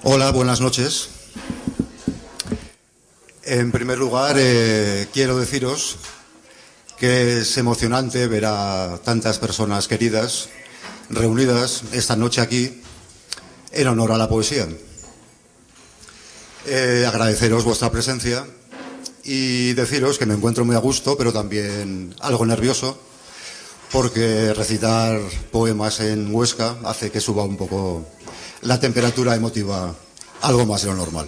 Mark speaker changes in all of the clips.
Speaker 1: Hola, buenas noches. En primer lugar, quiero deciros que es emocionante ver a tantas personas queridas reunidas esta noche aquí en honor a la poesía. Agradeceros vuestra presencia y deciros que me encuentro muy a gusto, pero también algo nervioso, porque recitar poemas en Huesca hace que suba un poco la temperatura emotiva, algo más de lo normal.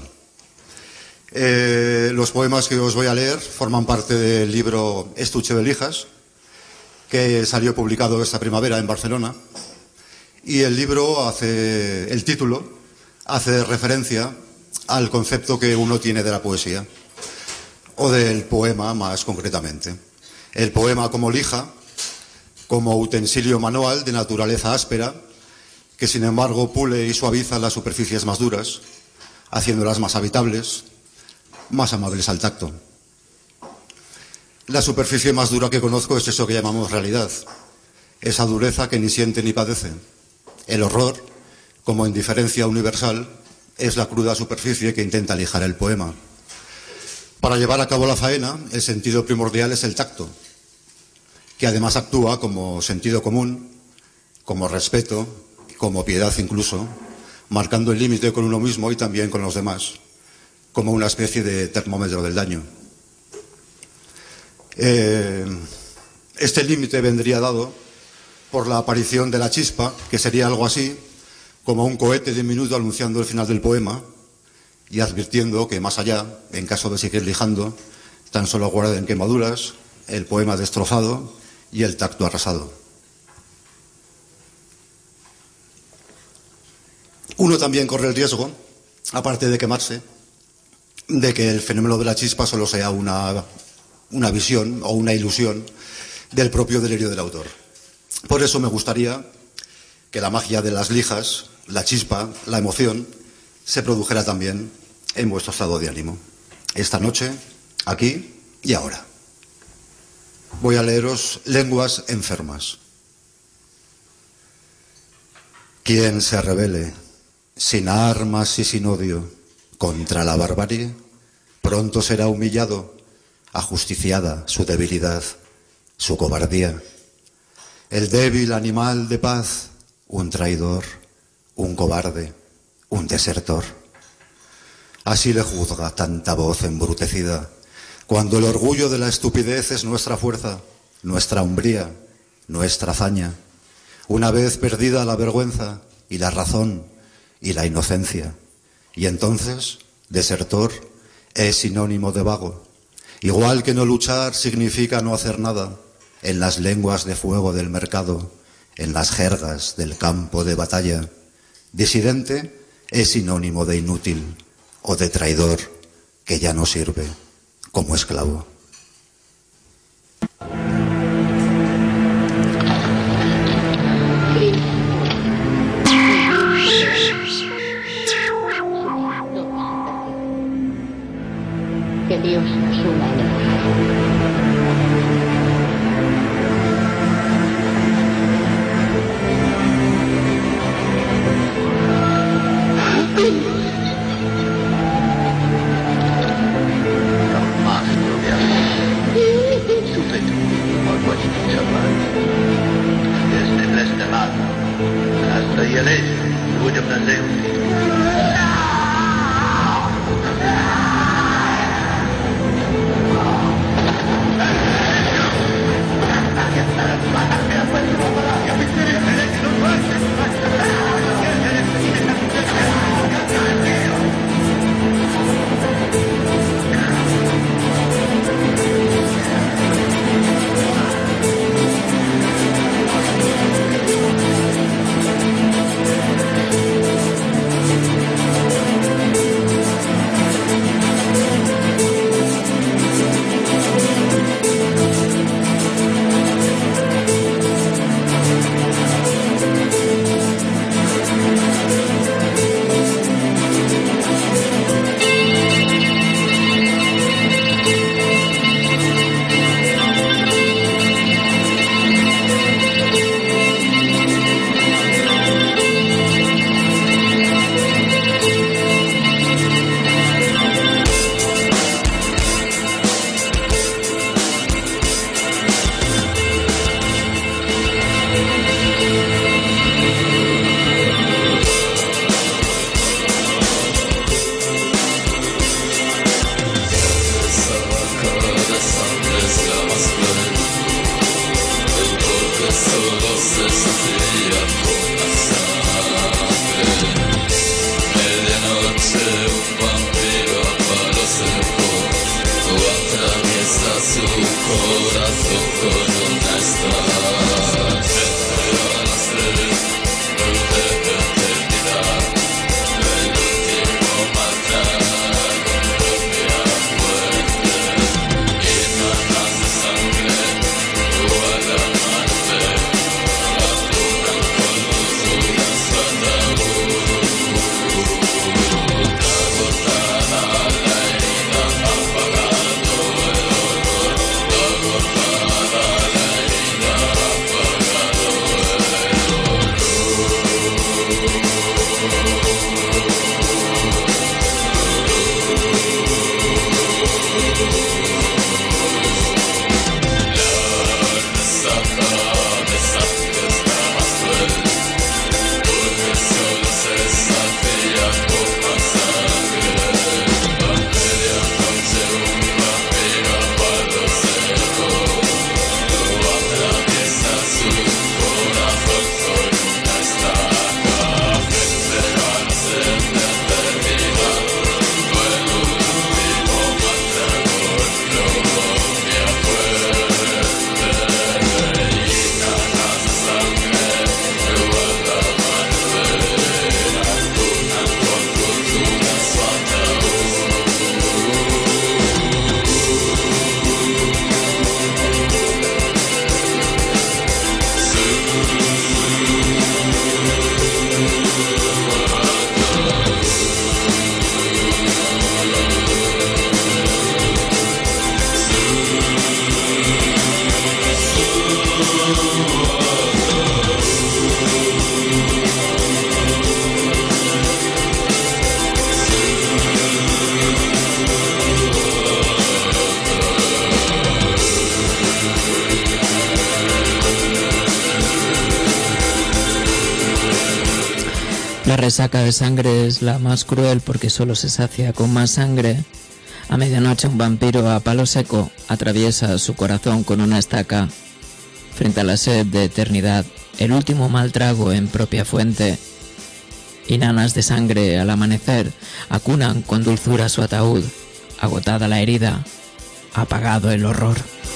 Speaker 1: Los poemas que os voy a leer forman parte del libro Estuche de Lijas, que salió publicado esta primavera en Barcelona, y el libro el título hace referencia al concepto que uno tiene de la poesía, o del poema más concretamente. El poema como lija, como utensilio manual de naturaleza áspera, que sin embargo pule y suaviza las superficies más duras, haciéndolas más habitables, más amables al tacto. La superficie más dura que conozco es eso que llamamos realidad, esa dureza que ni siente ni padece. El horror, como indiferencia universal, es la cruda superficie que intenta lijar el poema. Para llevar a cabo la faena, el sentido primordial es el tacto, que además actúa como sentido común, como respeto, como piedad incluso, marcando el límite con uno mismo y también con los demás, como una especie de termómetro del daño. Este límite vendría dado por la aparición de la chispa, que sería algo así como un cohete diminuto anunciando el final del poema y advirtiendo que más allá, en caso de seguir lijando, tan solo guarden quemaduras, el poema destrozado y el tacto arrasado. Uno también corre el riesgo, aparte de quemarse, de que el fenómeno de la chispa solo sea una visión o una ilusión del propio delirio del autor. Por eso me gustaría que la magia de las lijas, la chispa, la emoción, se produjera también en vuestro estado de ánimo. Esta noche, aquí y ahora. Voy a leeros Lenguas enfermas. Quien se rebele, sin armas y sin odio, contra la barbarie, pronto será humillado, ajusticiada su debilidad, su cobardía. El débil animal de paz, un traidor, un cobarde, un desertor. Así le juzga tanta voz embrutecida, cuando el orgullo de la estupidez es nuestra fuerza, nuestra hombría, nuestra hazaña. Una vez perdida la vergüenza y la razón y la inocencia, y entonces, desertor es sinónimo de vago, igual que no luchar significa no hacer nada, en las lenguas de fuego del mercado, en las jergas del campo de batalla. Disidente es sinónimo de inútil o de traidor que ya no sirve como esclavo.
Speaker 2: Que Dios nos una en el
Speaker 3: La resaca de sangre es la más cruel porque solo se sacia con más sangre. A medianoche un vampiro a palo seco atraviesa su corazón con una estaca. Frente a la sed de eternidad, el último mal trago en propia fuente. Y nanas de sangre al amanecer acunan con dulzura su ataúd. Agotada la herida, apagado el horror.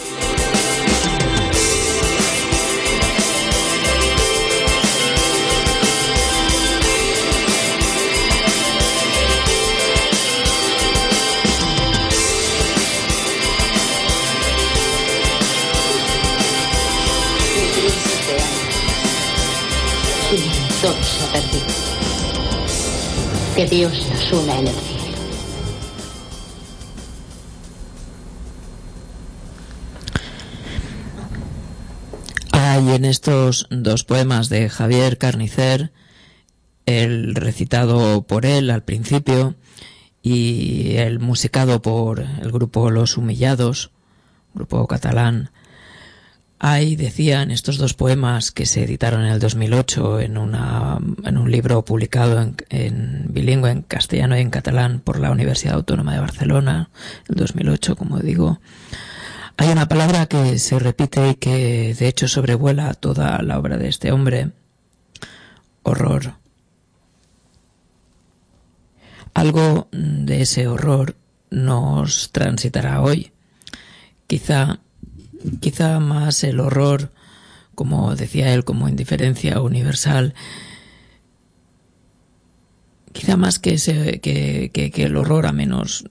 Speaker 2: Todo se ha perdido. Que Dios nos una en el cielo.
Speaker 3: Hay en estos dos poemas de Javier Carnicer, el recitado por él al principio y el musicado por el grupo Los Humillados, grupo catalán. Hay, decían, estos dos poemas que se editaron en el 2008 en un libro publicado en bilingüe, en castellano y en catalán, por la Universidad Autónoma de Barcelona, el 2008, como digo. Hay una palabra que se repite y que de hecho sobrevuela toda la obra de este hombre: horror. Algo de ese horror nos transitará hoy. Quizá más el horror, como decía él, como indiferencia universal, quizá más que el horror, a menos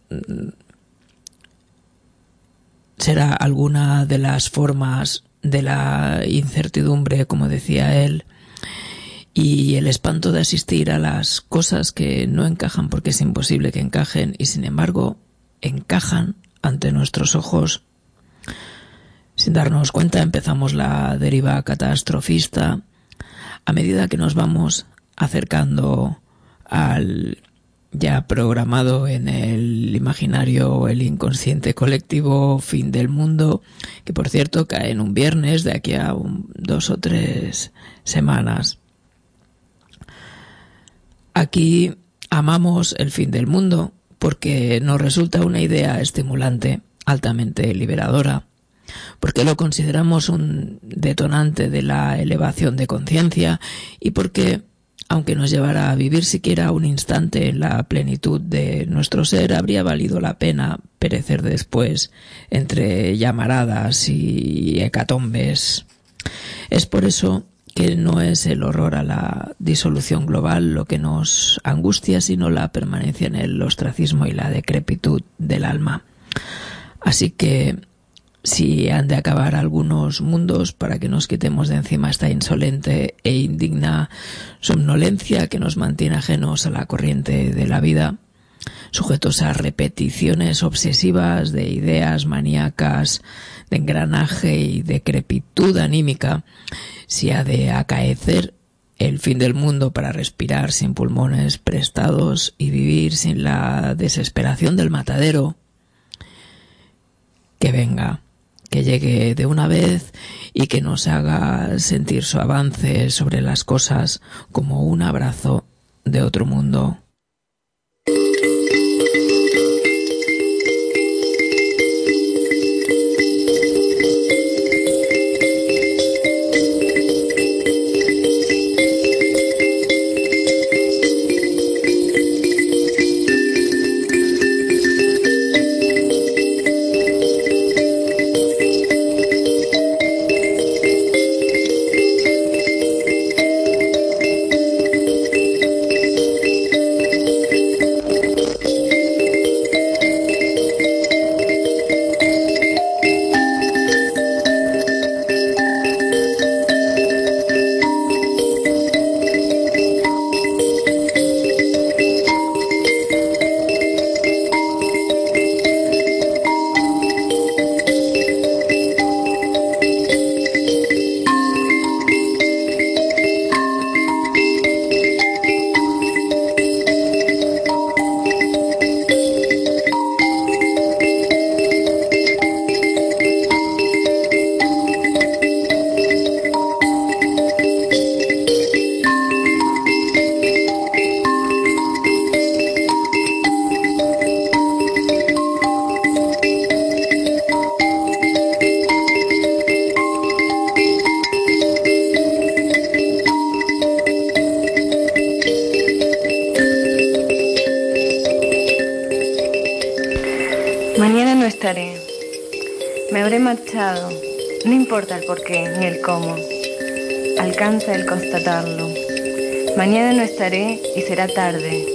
Speaker 3: será alguna de las formas de la incertidumbre, como decía él, y el espanto de asistir a las cosas que no encajan porque es imposible que encajen y sin embargo encajan ante nuestros ojos. Sin darnos cuenta empezamos la deriva catastrofista a medida que nos vamos acercando al ya programado en el imaginario o el inconsciente colectivo fin del mundo, que por cierto cae en un viernes de aquí a 2 o 3 semanas. Aquí amamos el fin del mundo porque nos resulta una idea estimulante, altamente liberadora. porque lo consideramos un detonante de la elevación de conciencia y porque, aunque nos llevara a vivir siquiera un instante en la plenitud de nuestro ser, habría valido la pena perecer después entre llamaradas y hecatombes. Es por eso que no es el horror a la disolución global lo que nos angustia, sino la permanencia en el ostracismo y la decrepitud del alma. Así que, si han de acabar algunos mundos para que nos quitemos de encima esta insolente e indigna somnolencia que nos mantiene ajenos a la corriente de la vida, sujetos a repeticiones obsesivas de ideas maníacas, de engranaje y decrepitud anímica, si ha de acaecer el fin del mundo para respirar sin pulmones prestados y vivir sin la desesperación del matadero, que venga, que llegue de una vez y que nos haga sentir su avance sobre las cosas como un abrazo de otro mundo.
Speaker 4: Mañana no estaré. Me habré marchado. No importa el porqué ni el cómo. Alcanza el constatarlo. Mañana no estaré y será tarde.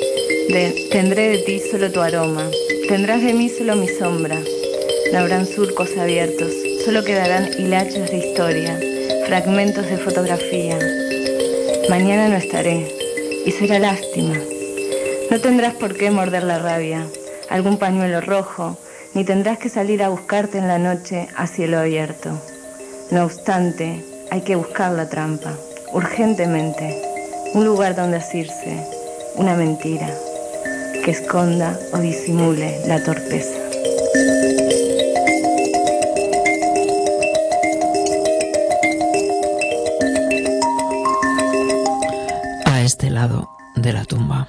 Speaker 4: Tendré de ti solo tu aroma. Tendrás de mí solo mi sombra. No habrán surcos abiertos. Solo quedarán hilachos de historia, fragmentos de fotografía. Mañana no estaré y será lástima. No tendrás por qué morder la rabia, algún pañuelo rojo, ni tendrás que salir a buscarte en la noche a cielo abierto. No obstante, hay que buscar la trampa, urgentemente, un lugar donde asirse, una mentira, que esconda o disimule la torpeza.
Speaker 3: A este lado de la tumba.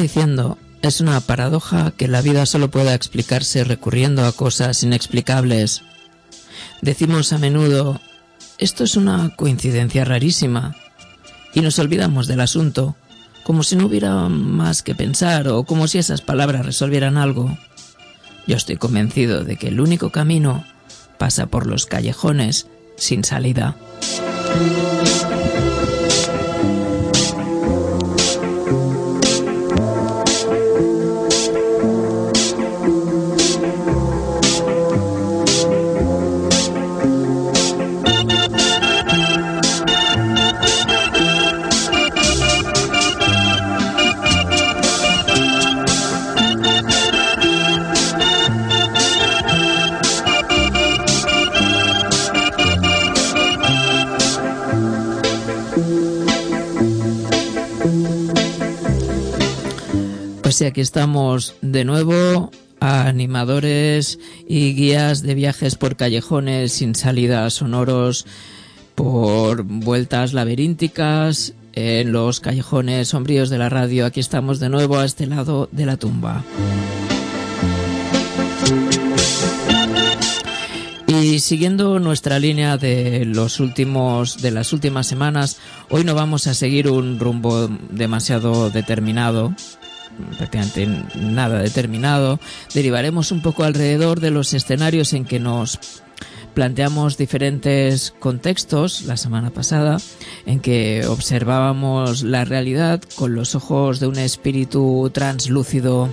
Speaker 3: diciendo, es una paradoja que la vida solo pueda explicarse recurriendo a cosas inexplicables. Decimos a menudo, esto es una coincidencia rarísima, y nos olvidamos del asunto, como si no hubiera más que pensar o como si esas palabras resolvieran algo. Yo estoy convencido de que el único camino pasa por los callejones sin salida. Pues sí, aquí estamos de nuevo, animadores y guías de viajes por callejones sin salidas sonoros, por vueltas laberínticas en los callejones sombríos de la radio. Aquí estamos de nuevo a este lado de la tumba. Y siguiendo nuestra línea de las últimas semanas, hoy no vamos a seguir un rumbo demasiado determinado, prácticamente nada determinado. Derivaremos un poco alrededor de los escenarios en que nos planteamos diferentes contextos la semana pasada, en que observábamos la realidad con los ojos de un espíritu translúcido.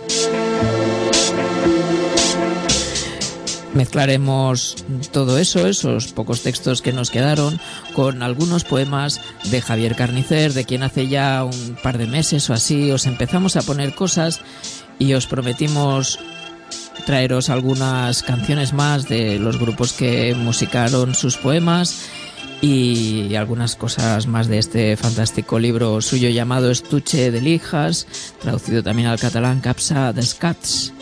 Speaker 3: Mezclaremos todo eso, esos pocos textos que nos quedaron, con algunos poemas de Javier Carnicer, de quien hace ya un par de meses o así os empezamos a poner cosas y os prometimos traeros algunas canciones más de los grupos que musicaron sus poemas y algunas cosas más de este fantástico libro suyo llamado Estuche de Lijas, traducido también al catalán Capsa d'Escats.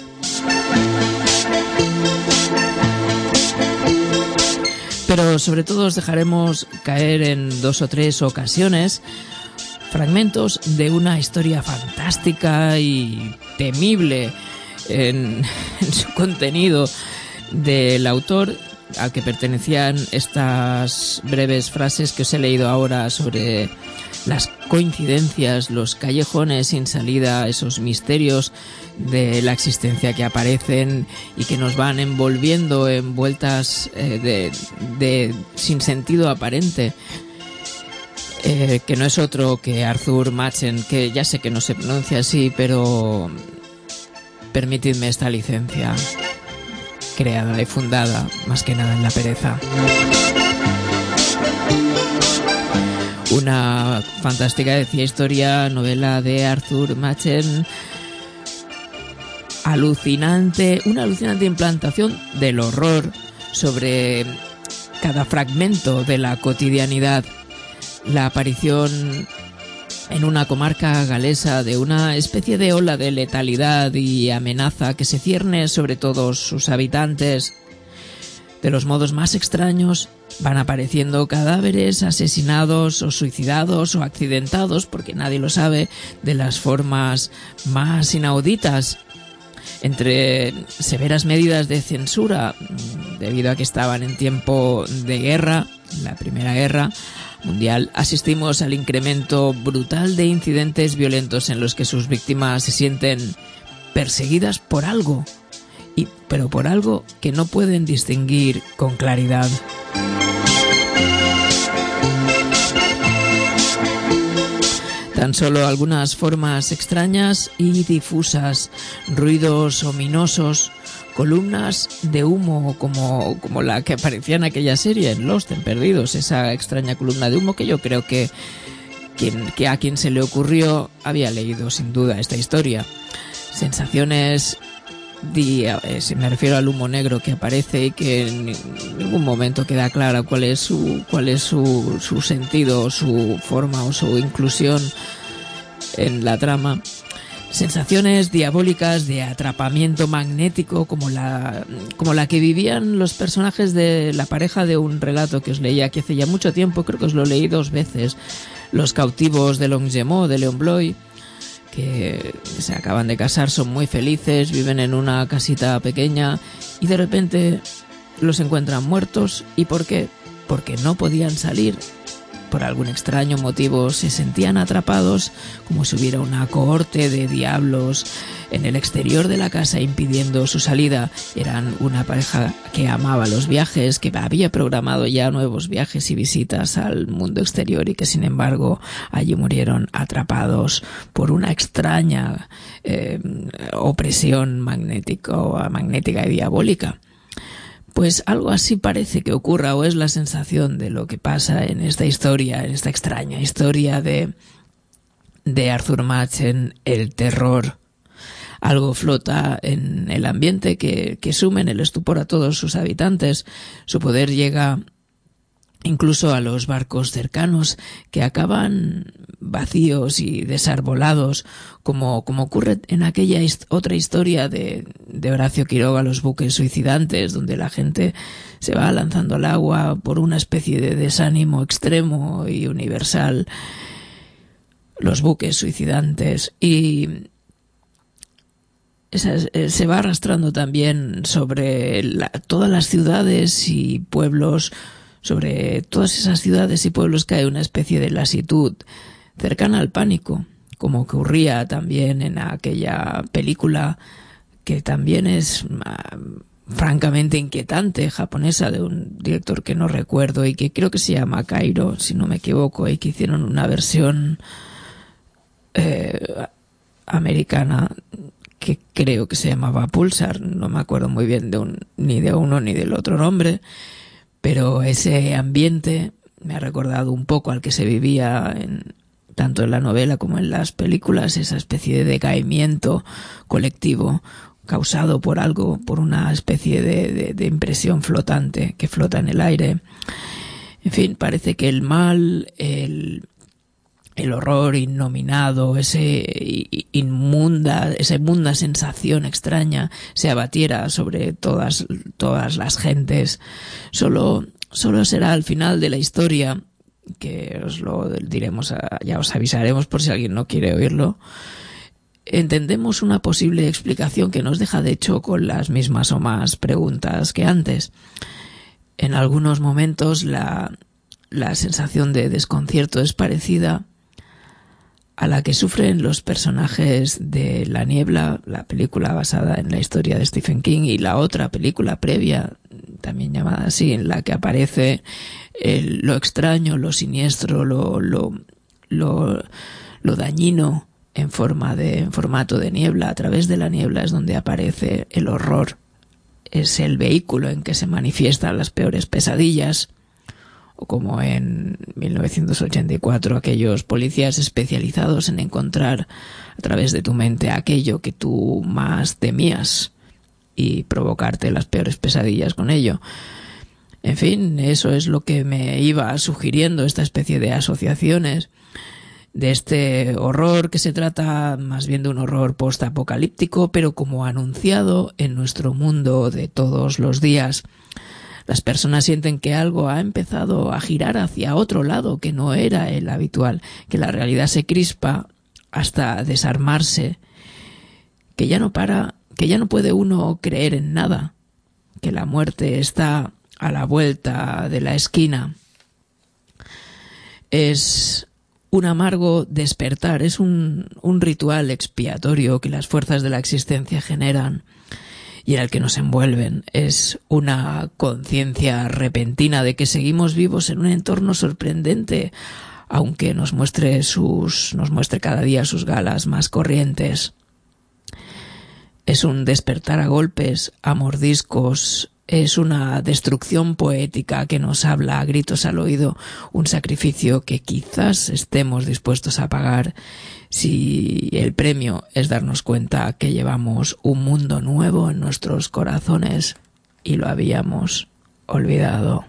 Speaker 3: Pero sobre todo os dejaremos caer en 2 o 3 ocasiones fragmentos de una historia fantástica y temible en su contenido del autor, al que pertenecían estas breves frases que os he leído ahora sobre las coincidencias, los callejones sin salida, esos misterios de la existencia que aparecen y que nos van envolviendo en vueltas de sin sentido aparente, que no es otro que Arthur Machen, que ya sé que no se pronuncia así, pero permitidme esta licencia, creada y fundada más que nada en la pereza. Una fantástica, decía, historia, novela de Arthur Machen, una alucinante implantación del horror sobre cada fragmento de la cotidianidad, la aparición en una comarca galesa de una especie de ola de letalidad y amenaza que se cierne sobre todos sus habitantes. De los modos más extraños van apareciendo cadáveres asesinados o suicidados o accidentados, porque nadie lo sabe, de las formas más inauditas, entre severas medidas de censura debido a que estaban en tiempo de guerra, la Primera Guerra Mundial. Asistimos al incremento brutal de incidentes violentos en los que sus víctimas se sienten perseguidas por algo, pero por algo que no pueden distinguir con claridad. Tan solo algunas formas extrañas y difusas, ruidos ominosos, columnas de humo como la que aparecía en aquella serie, en Lost, en Perdidos, esa extraña columna de humo que yo creo que a quien se le ocurrió había leído sin duda esta historia. Sensaciones, me refiero al humo negro que aparece y que en ningún momento queda clara cuál es su sentido, su forma o su inclusión en la trama. Sensaciones diabólicas de atrapamiento magnético como la que vivían los personajes de la pareja de un relato que os leía aquí hace ya mucho tiempo, creo que os lo leí 2 veces, Los cautivos de Longjumeau, de Leon Bloy, que se acaban de casar, son muy felices, viven en una casita pequeña y de repente los encuentran muertos. ¿Y por qué? Porque no podían salir. Por algún extraño motivo se sentían atrapados, como si hubiera una cohorte de diablos en el exterior de la casa impidiendo su salida. Eran una pareja que amaba los viajes, que había programado ya nuevos viajes y visitas al mundo exterior y que sin embargo allí murieron atrapados por una extraña opresión magnética y diabólica. Pues algo así parece que ocurra, o es la sensación de lo que pasa en esta historia, en esta extraña historia de Arthur Machen, el terror. Algo flota en el ambiente que sume en el estupor a todos sus habitantes. Su poder llega incluso a los barcos cercanos, que acaban vacíos y desarbolados, como ocurre en aquella otra historia de Horacio Quiroga, Los buques suicidantes, donde la gente se va lanzando al agua por una especie de desánimo extremo y universal. Los buques suicidantes. Y se va arrastrando también sobre todas las ciudades y pueblos. Sobre todas esas ciudades y pueblos cae una especie de lasitud cercana al pánico, como ocurría también en aquella película que también es francamente inquietante, japonesa, de un director que no recuerdo y que creo que se llama Kairo, si no me equivoco, y que hicieron una versión americana que creo que se llamaba Pulsar. No me acuerdo muy bien ni de uno ni del otro nombre. Pero ese ambiente me ha recordado un poco al que se vivía tanto en la novela como en las películas, esa especie de decaimiento colectivo causado por algo, por una especie de impresión flotante que flota en el aire. En fin, parece que el mal, el horror innominado, esa inmunda sensación extraña se abatiera sobre todas las gentes. Solo será al final de la historia, que os lo diremos, ya os avisaremos por si alguien no quiere oírlo, entendemos una posible explicación que nos deja de hecho con las mismas o más preguntas que antes. En algunos momentos la sensación de desconcierto es parecida a la que sufren los personajes de La Niebla, la película basada en la historia de Stephen King, y la otra película previa, también llamada así, en la que aparece lo extraño, lo siniestro, lo dañino en formato de niebla. A través de la niebla es donde aparece el horror. Es el vehículo en que se manifiestan las peores pesadillas. O como en 1984, aquellos policías especializados en encontrar a través de tu mente aquello que tú más temías y provocarte las peores pesadillas con ello. En fin, eso es lo que me iba sugiriendo, esta especie de asociaciones de este horror, que se trata más bien de un horror postapocalíptico, pero como anunciado en nuestro mundo de todos los días. Las personas sienten que algo ha empezado a girar hacia otro lado, que no era el habitual, que la realidad se crispa hasta desarmarse, que ya no puede uno creer en nada, que la muerte está a la vuelta de la esquina. Es un amargo despertar, es un ritual expiatorio que las fuerzas de la existencia generan y en el que nos envuelven. Es una conciencia repentina de que seguimos vivos en un entorno sorprendente, aunque nos muestre cada día sus galas más corrientes. Es un despertar a golpes, a mordiscos. Es una destrucción poética que nos habla a gritos al oído, un sacrificio que quizás estemos dispuestos a pagar si el premio es darnos cuenta que llevamos un mundo nuevo en nuestros corazones y lo habíamos olvidado.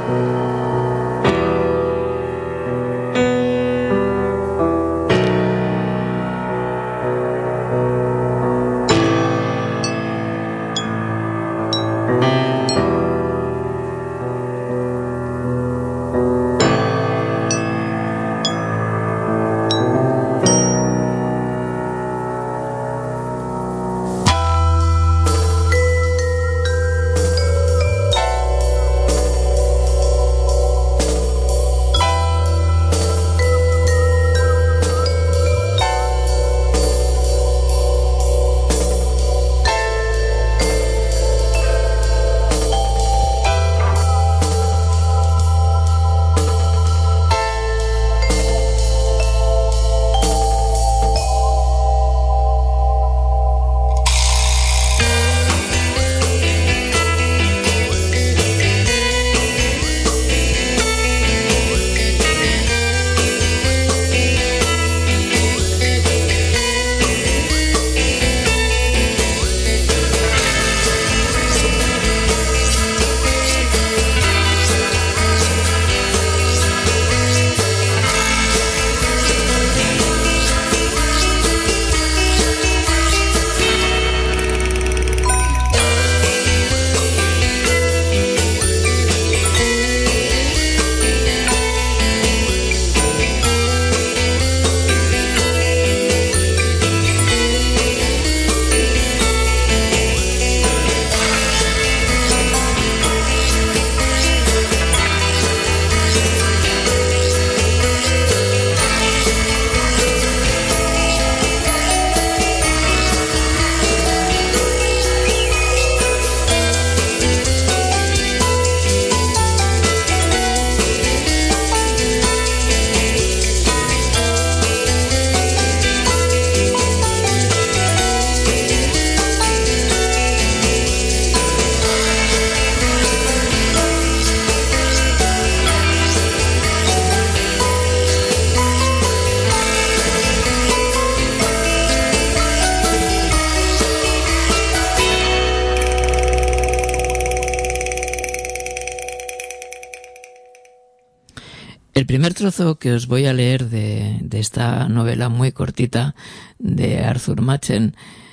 Speaker 3: El primer trozo que os voy a leer de esta novela muy cortita de Arthur Machen,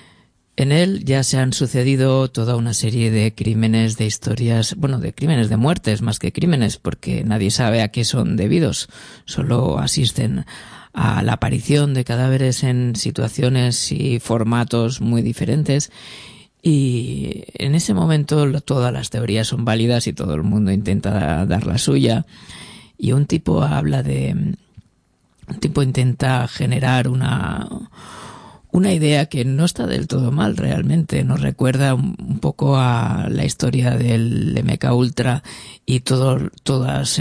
Speaker 3: en él ya se han sucedido toda una serie de crímenes, de historias, bueno, de crímenes, de muertes más que crímenes, porque nadie sabe a qué son debidos, solo asisten a la aparición de cadáveres en situaciones y formatos muy diferentes. Y en ese momento todas las teorías son válidas y todo el mundo intenta dar la suya. Y un tipo intenta generar una idea que no está del todo mal realmente. Nos recuerda un poco a la historia del MK Ultra y todos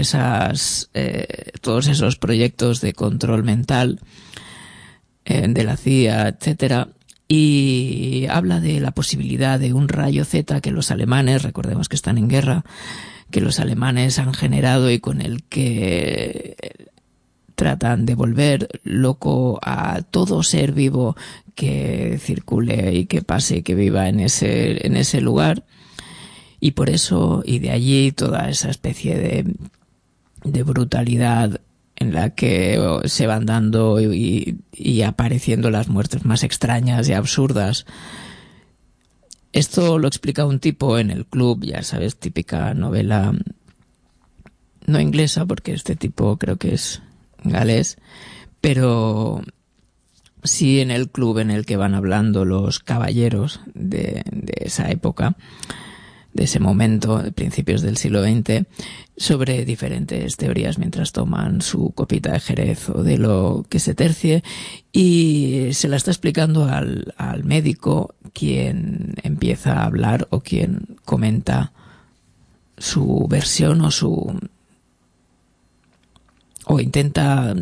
Speaker 3: esos proyectos de control mental de la CIA, etcétera. Y habla de la posibilidad de un rayo Z que los alemanes, recordemos que están en guerra, que los alemanes han generado y con el que tratan de volver loco a todo ser vivo que circule y que pase y que viva en ese lugar. Y por eso, y de allí toda esa especie de brutalidad en la que se van dando y apareciendo las muertes más extrañas y absurdas. Esto lo explica un tipo en el club, ya sabes, típica novela no inglesa, porque este tipo creo que es galés, pero sí en el club en el que van hablando los caballeros de esa época, de ese momento, de principios del siglo XX, sobre diferentes teorías mientras toman su copita de Jerez o de lo que se tercie, y se la está explicando al médico, quien empieza a hablar o quien comenta su versión o intenta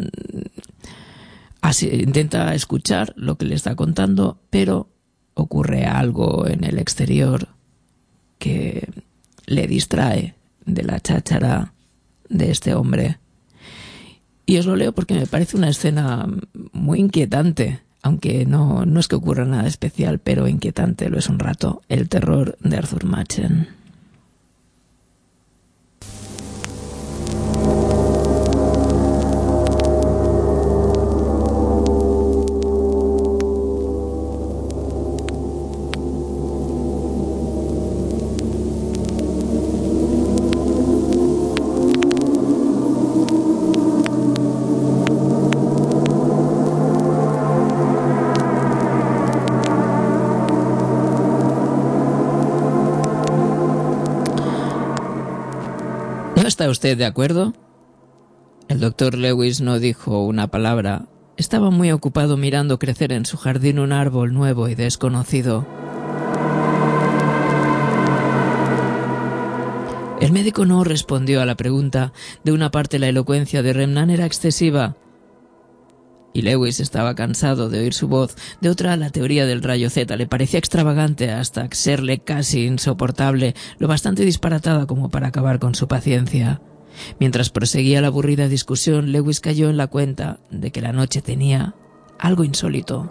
Speaker 3: escuchar lo que le está contando, pero ocurre algo en el exterior que le distrae de la cháchara de este hombre. Y os lo leo porque me parece una escena muy inquietante, aunque no es que ocurra nada especial, pero inquietante lo es un rato. El terror de Arthur Machen. ¿No está usted de acuerdo? El doctor Lewis no dijo una palabra. Estaba muy ocupado mirando crecer en su jardín un árbol nuevo y desconocido. El médico no respondió a la pregunta. De una parte la elocuencia de Remnan era excesiva y Lewis estaba cansado de oír su voz. De otra, la teoría del rayo Z le parecía extravagante hasta serle casi insoportable, lo bastante disparatada como para acabar con su paciencia. Mientras proseguía la aburrida discusión, Lewis cayó en la cuenta de que la noche tenía algo insólito.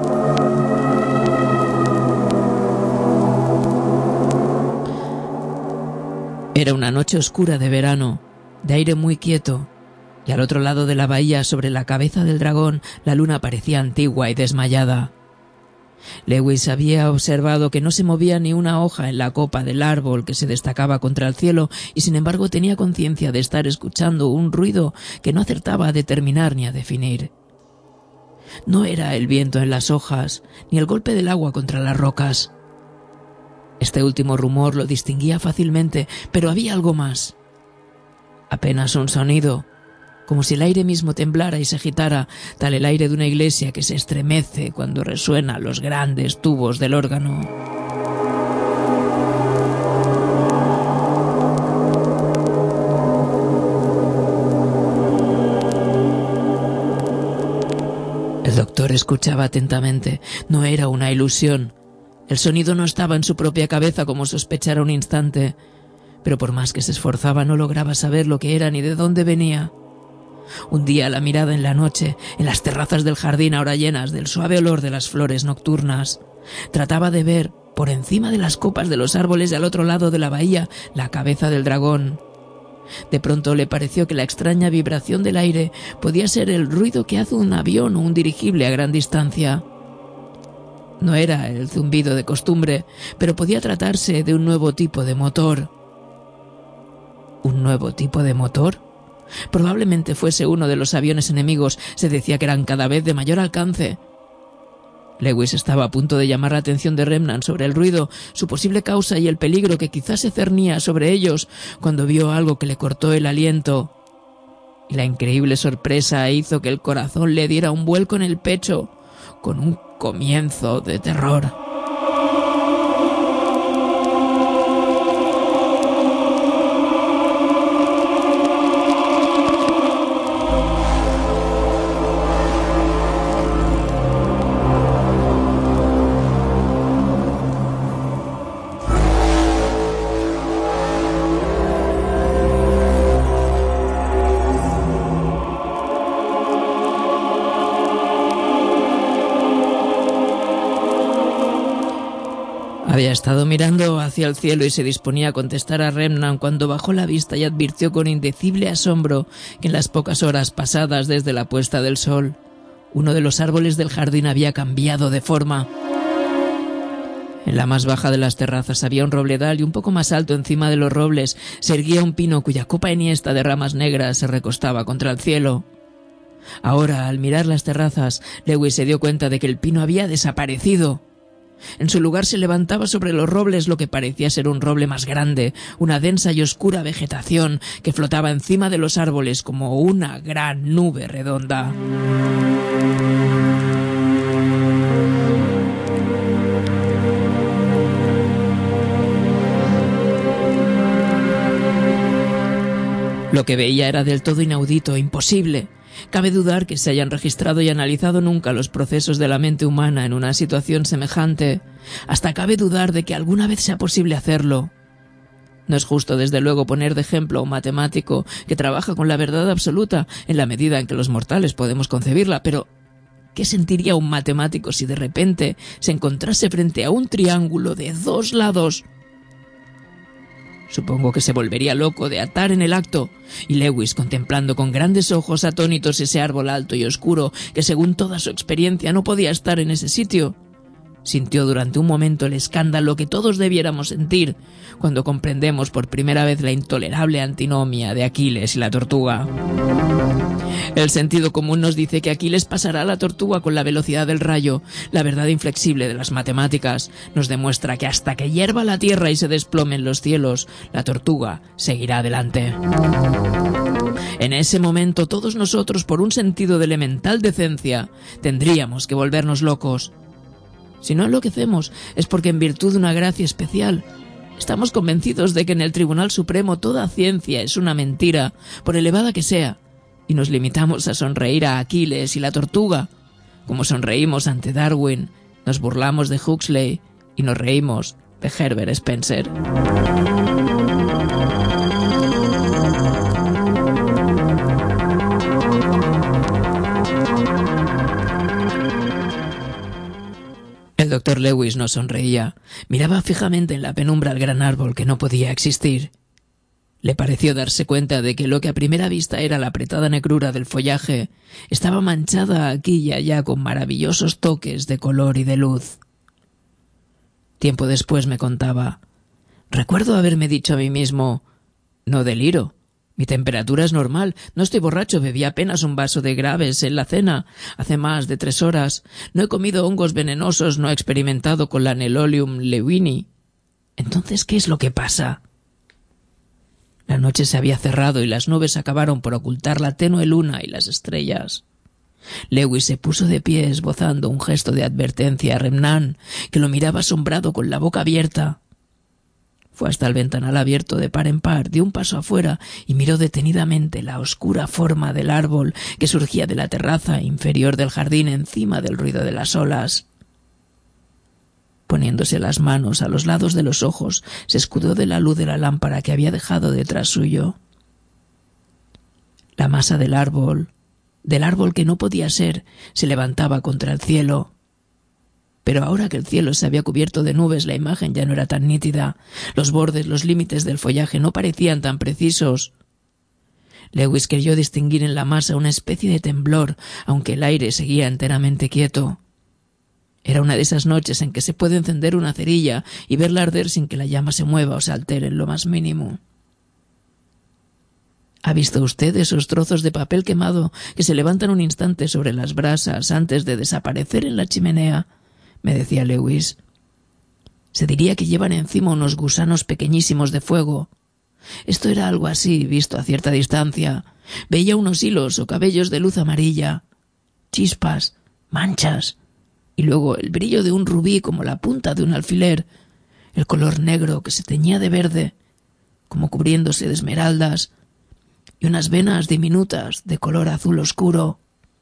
Speaker 3: Era una noche oscura de verano, de aire muy quieto, y al otro lado de la bahía, sobre la cabeza del dragón, la luna parecía antigua y desmayada. Lewis había observado que no se movía ni una hoja en la copa del árbol que se destacaba contra el cielo, y sin embargo tenía conciencia de estar escuchando un ruido que no acertaba a determinar ni a definir. No era el viento en las hojas, ni el golpe del agua contra las rocas. Este último rumor lo distinguía fácilmente, pero había algo más. Apenas un sonido, como si el aire mismo temblara y se agitara, tal el aire de una iglesia que se estremece cuando resuenan los grandes tubos del órgano. El doctor escuchaba atentamente. No era una ilusión. El sonido no estaba en su propia cabeza como sospechara un instante, pero por más que se esforzaba no lograba saber lo que era ni de dónde venía. Hundía la mirada en la noche, en las terrazas del jardín ahora llenas del suave olor de las flores nocturnas. Trataba de ver, por encima de las copas de los árboles de al otro lado de la bahía, la cabeza del dragón. De pronto le pareció que la extraña vibración del aire podía ser el ruido que hace un avión o un dirigible a gran distancia. No era el zumbido de costumbre, pero podía tratarse de un nuevo tipo de motor. ¿Un nuevo tipo de motor? Probablemente fuese uno de los aviones enemigos. Se decía que eran cada vez de mayor alcance. Lewis estaba a punto de llamar la atención de Remnan sobre el ruido, su posible causa y el peligro que quizás se cernía sobre ellos, cuando vio algo que le cortó el aliento. Y la increíble sorpresa hizo que el corazón le diera un vuelco en el pecho, con un comienzo de terror. Había estado mirando hacia el cielo y se disponía a contestar a Remnan cuando bajó la vista y advirtió con indecible asombro que en las pocas horas pasadas desde la puesta del sol, uno de los árboles del jardín había cambiado de forma. En la más baja de las terrazas había un robledal y un poco más alto encima de los robles se erguía un pino cuya copa enhiesta de ramas negras se recostaba contra el cielo. Ahora, al mirar las terrazas, Lewis se dio cuenta de que el pino había desaparecido. En su lugar se levantaba sobre los robles lo que parecía ser un roble más grande, una densa y oscura vegetación que flotaba encima de los árboles como una gran nube redonda. Lo que veía era del todo inaudito, imposible. Cabe dudar que se hayan registrado y analizado nunca los procesos de la mente humana en una situación semejante. Hasta cabe dudar de que alguna vez sea posible hacerlo. No es justo, desde luego, poner de ejemplo a un matemático que trabaja con la verdad absoluta en la medida en que los mortales podemos concebirla, pero ¿qué sentiría un matemático si de repente se encontrase frente a un triángulo de 2 lados? Supongo que se volvería loco de atar en el acto, y Lewis, contemplando con grandes ojos atónitos ese árbol alto y oscuro que según toda su experiencia no podía estar en ese sitio, Sintió durante un momento el escándalo que todos debiéramos sentir cuando comprendemos por primera vez la intolerable antinomia de Aquiles y la tortuga. El sentido común nos dice que Aquiles pasará a la tortuga con la velocidad del rayo. La verdad inflexible de las matemáticas nos demuestra que hasta que hierva la tierra y se desplomen los cielos, la tortuga seguirá adelante. En ese momento todos nosotros, por un sentido de elemental decencia, tendríamos que volvernos locos. Si no enloquecemos, es porque en virtud de una gracia especial estamos convencidos de que en el Tribunal Supremo toda ciencia es una mentira, por elevada que sea, y nos limitamos a sonreír a Aquiles y la tortuga, como sonreímos ante Darwin, nos burlamos de Huxley y nos reímos de Herbert Spencer. El doctor Lewis no sonreía. Miraba fijamente en la penumbra al gran árbol que no podía existir. Le pareció darse cuenta de que lo que a primera vista era la apretada negrura del follaje estaba manchada aquí y allá con maravillosos toques de color y de luz. Tiempo después me contaba: recuerdo haberme dicho a mí mismo: no deliro. Mi temperatura es normal, no estoy borracho, bebí apenas un vaso de Graves en la cena, hace más de 3 horas. No he comido hongos venenosos, no he experimentado con la Nelolium lewini. Entonces, ¿qué es lo que pasa? La noche se había cerrado y las nubes acabaron por ocultar la tenue luna y las estrellas. Lewis se puso de pie esbozando un gesto de advertencia a Remnan, que lo miraba asombrado con la boca abierta. Fue hasta el ventanal abierto de par en par, dio un paso afuera y miró detenidamente la oscura forma del árbol que surgía de la terraza inferior del jardín encima del ruido de las olas. Poniéndose las manos a los lados de los ojos, se escudó de la luz de la lámpara que había dejado detrás suyo. La masa del árbol que no podía ser, se levantaba contra el cielo. Pero ahora que el cielo se había cubierto de nubes, la imagen ya no era tan nítida. Los bordes, los límites del follaje no parecían tan precisos. Lewis creyó distinguir en la masa una especie de temblor, aunque el aire seguía enteramente quieto. Era una de esas noches en que se puede encender una cerilla y verla arder sin que la llama se mueva o se altere en lo más mínimo. ¿Ha visto usted esos trozos de papel quemado que se levantan un instante sobre las brasas antes de desaparecer en la chimenea?, me decía Lewis. Se diría que llevan encima unos gusanos pequeñísimos de fuego. Esto era algo así, visto a cierta distancia. Veía unos hilos o cabellos de luz amarilla, chispas, manchas, y luego el brillo de un rubí como la punta de un alfiler, el color negro que se teñía de verde, como cubriéndose de esmeraldas, y unas venas diminutas de color azul oscuro.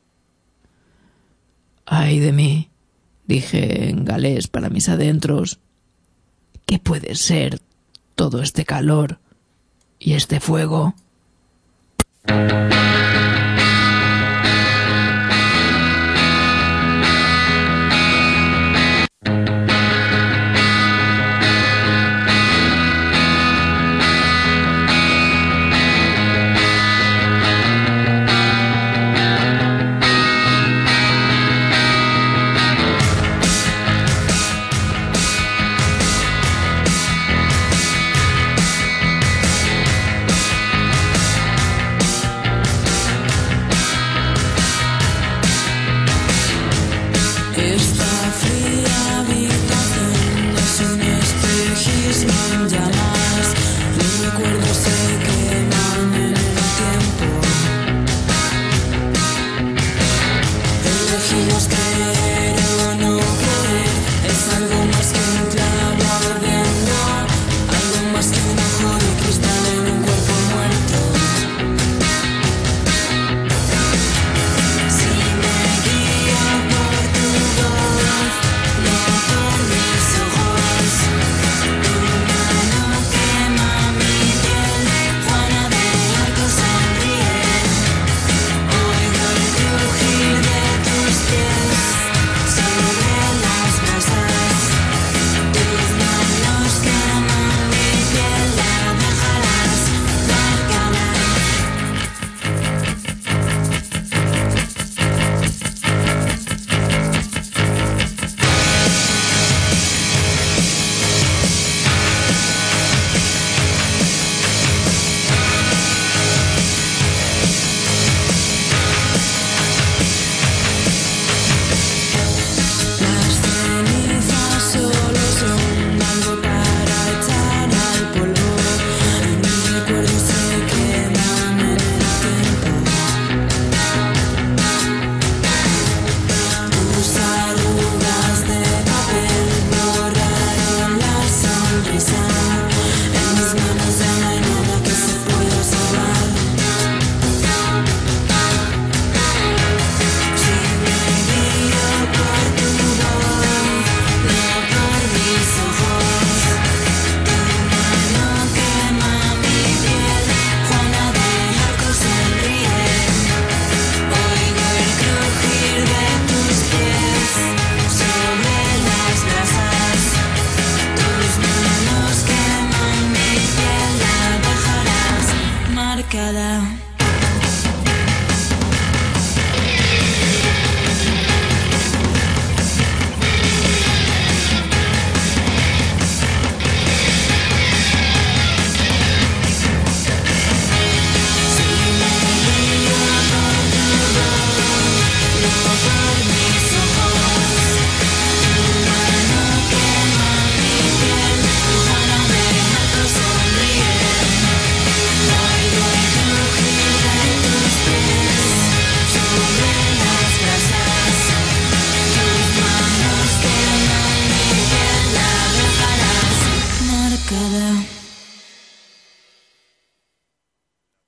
Speaker 3: ¡Ay de mí!, dije en galés para mis adentros. ¿Qué puede ser todo este calor y este fuego?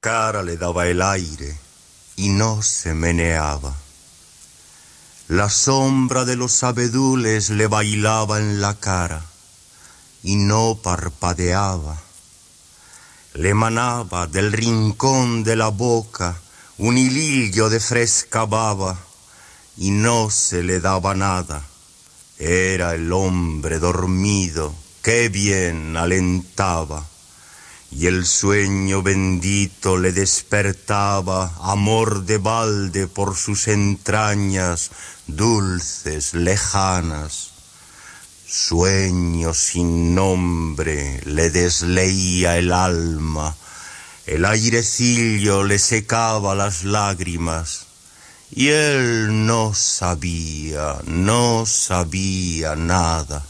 Speaker 5: cara le daba el aire y no se meneaba. La sombra de los abedules le bailaba en la cara y no parpadeaba. Le emanaba del rincón de la boca un hilillo de fresca baba y no se le daba nada. Era el hombre dormido, qué bien alentaba, y el sueño bendito le despertaba amor de balde por sus entrañas dulces, lejanas. Sueño sin nombre le desleía el alma, el airecillo le secaba las lágrimas, y él no sabía nada.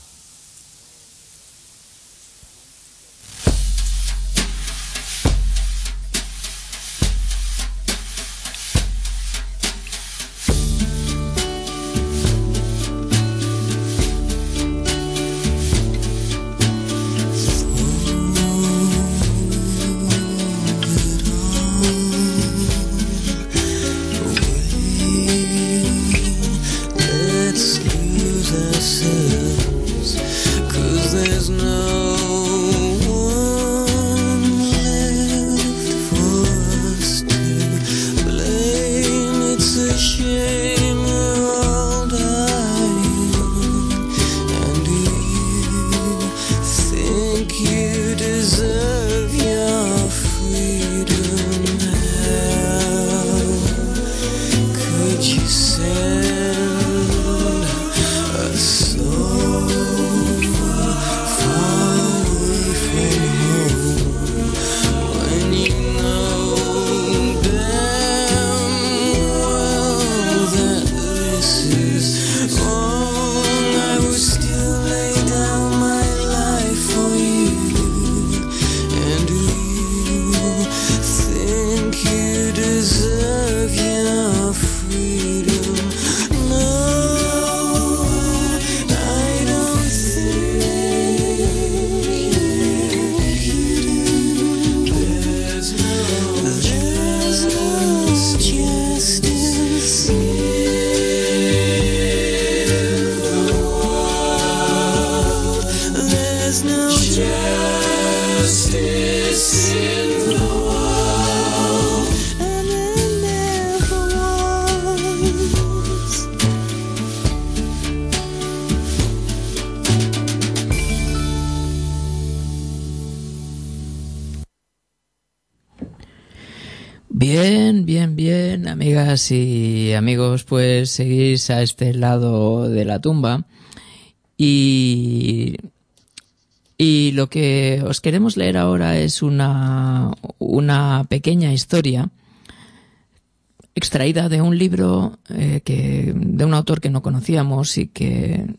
Speaker 3: Bien, amigas y amigos, pues seguís a este lado de la tumba y lo que os queremos leer ahora es una pequeña historia extraída de un libro de un autor que no conocíamos y que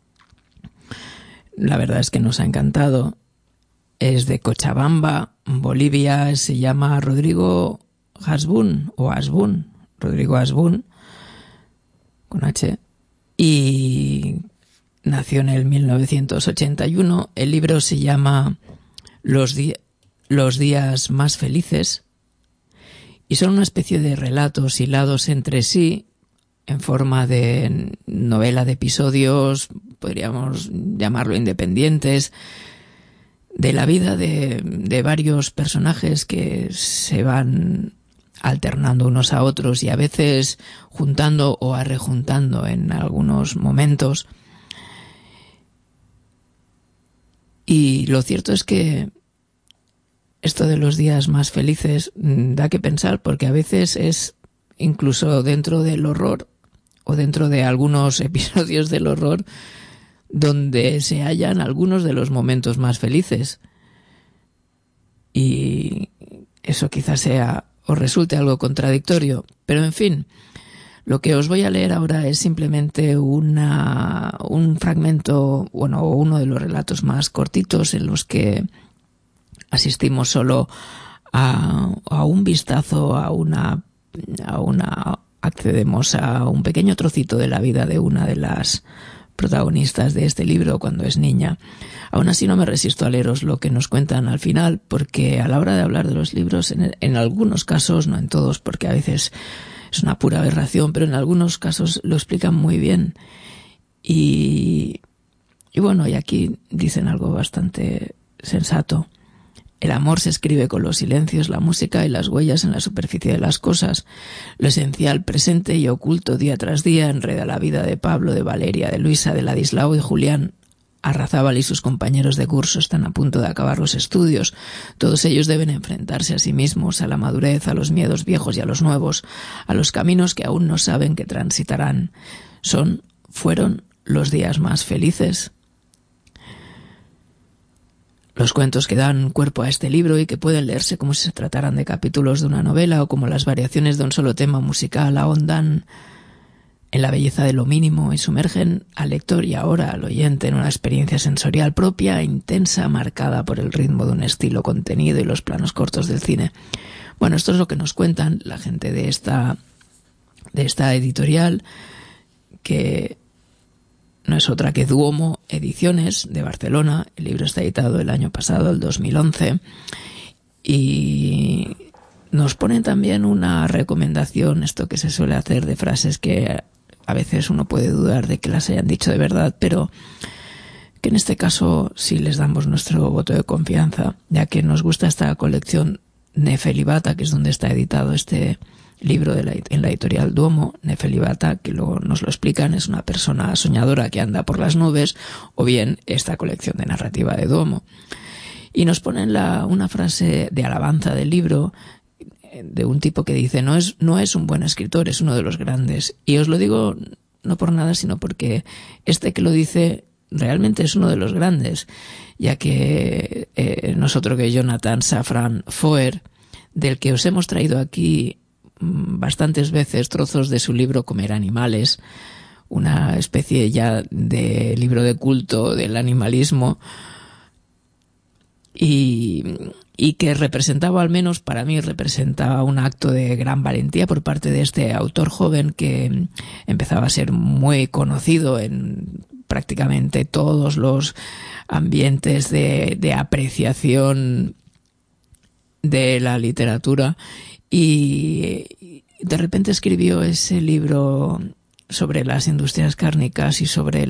Speaker 3: la verdad es que nos ha encantado. Es de Cochabamba, Bolivia, se llama Rodrigo Asbun, Rodrigo Asbun, con H, y nació en el 1981. El libro se llama Los días más felices y son una especie de relatos hilados entre sí en forma de novela de episodios, podríamos llamarlo independientes, de la vida de varios personajes que se van alternando unos a otros y a veces juntando o arrejuntando en algunos momentos. Y lo cierto es que esto de los días más felices da que pensar, porque a veces es incluso dentro del horror o dentro de algunos episodios del horror donde se hallan algunos de los momentos más felices. Y eso quizás os resulte algo contradictorio, pero en fin, lo que os voy a leer ahora es simplemente un fragmento, uno de los relatos más cortitos en los que asistimos solo a un vistazo, accedemos a un pequeño trocito de la vida de una de las protagonistas de este libro cuando es niña. Aún así no me resisto a leeros lo que nos cuentan al final, porque a la hora de hablar de los libros, en algunos casos, no en todos, porque a veces es una pura aberración, pero en algunos casos lo explican muy bien. Y bueno, y aquí dicen algo bastante sensato. El amor se escribe con los silencios, la música y las huellas en la superficie de las cosas. Lo esencial, presente y oculto día tras día enreda la vida de Pablo, de Valeria, de Luisa, de Ladislao y Julián. Arrazábal y sus compañeros de curso están a punto de acabar los estudios. Todos ellos deben enfrentarse a sí mismos, a la madurez, a los miedos viejos y a los nuevos, a los caminos que aún no saben que transitarán. Fueron los días más felices. Los cuentos que dan cuerpo a este libro y que pueden leerse como si se trataran de capítulos de una novela o como las variaciones de un solo tema musical ahondan en la belleza de lo mínimo y sumergen al lector y ahora al oyente en una experiencia sensorial propia e intensa, marcada por el ritmo de un estilo contenido y los planos cortos del cine. Bueno, esto es lo que nos cuentan la gente de esta editorial, que no es otra que Duomo Ediciones de Barcelona. El libro está editado el año pasado, el 2011, y nos ponen también una recomendación, esto que se suele hacer de frases que a veces uno puede dudar de que las hayan dicho de verdad, pero que en este caso sí les damos nuestro voto de confianza, ya que nos gusta esta colección Nefelibata, que es donde está editado este libro en la editorial Duomo. Nefelibata, que luego nos lo explican, es una persona soñadora que anda por las nubes, o bien esta colección de narrativa de Duomo. Y nos ponen una frase de alabanza del libro de un tipo que dice: no es un buen escritor, es uno de los grandes. Y os lo digo no por nada, sino porque este que lo dice realmente es uno de los grandes, ya que nosotros, que Jonathan Safran Foer, del que os hemos traído aquí bastantes veces trozos de su libro Comer animales, una especie ya de libro de culto del animalismo, y que representaba, al menos para mí, representaba un acto de gran valentía por parte de este autor joven que empezaba a ser muy conocido en prácticamente todos los ambientes de apreciación de la literatura, y de repente escribió ese libro sobre las industrias cárnicas y sobre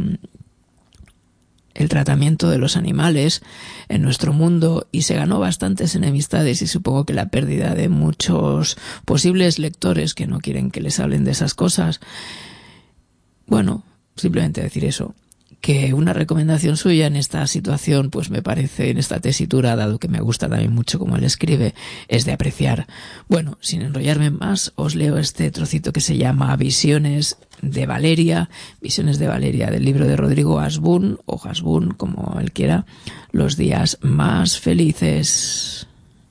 Speaker 3: el tratamiento de los animales en nuestro mundo, y se ganó bastantes enemistades, y supongo que la pérdida de muchos posibles lectores que no quieren que les hablen de esas cosas. Bueno, simplemente decir eso, que una recomendación suya en esta situación, pues me parece, en esta tesitura, dado que me gusta también mucho como él escribe, es de apreciar. Bueno, sin enrollarme más, os leo este trocito que se llama Visiones de Valeria del libro de Rodrigo Hasbún, o Hasbún, como él quiera, Los días más felices.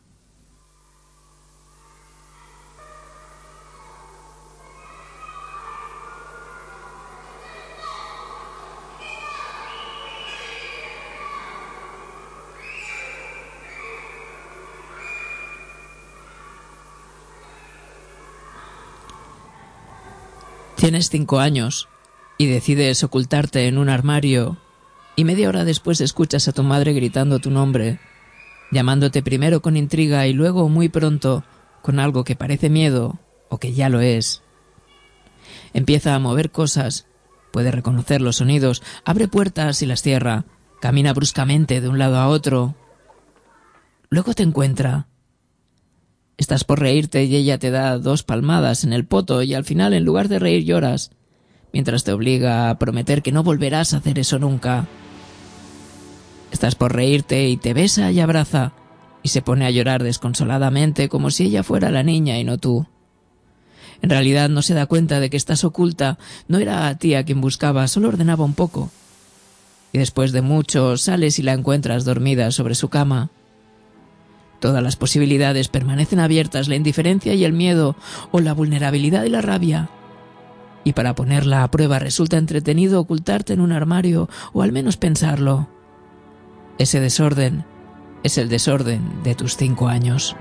Speaker 3: Tienes 5 años y decides ocultarte en un armario, y media hora después escuchas a tu madre gritando tu nombre, llamándote primero con intriga y luego muy pronto con algo que parece miedo o que ya lo es. Empieza a mover cosas, puede reconocer los sonidos, abre puertas y las cierra, camina bruscamente de un lado a otro. Luego te encuentra. Estás por reírte y ella te da 2 palmadas en el poto, y al final, en lugar de reír, lloras, mientras te obliga a prometer que no volverás a hacer eso nunca. Estás por reírte y te besa y abraza, y se pone a llorar desconsoladamente como si ella fuera la niña y no tú. En realidad no se da cuenta de que estás oculta, no era a ti a quien buscaba, solo ordenaba un poco. Y después de mucho sales y la encuentras dormida sobre su cama. Todas las posibilidades permanecen abiertas, la indiferencia y el miedo, o la vulnerabilidad y la rabia. Y para ponerla a prueba resulta entretenido ocultarte en un armario, o al menos pensarlo. Ese desorden es el desorden de tus 5 años.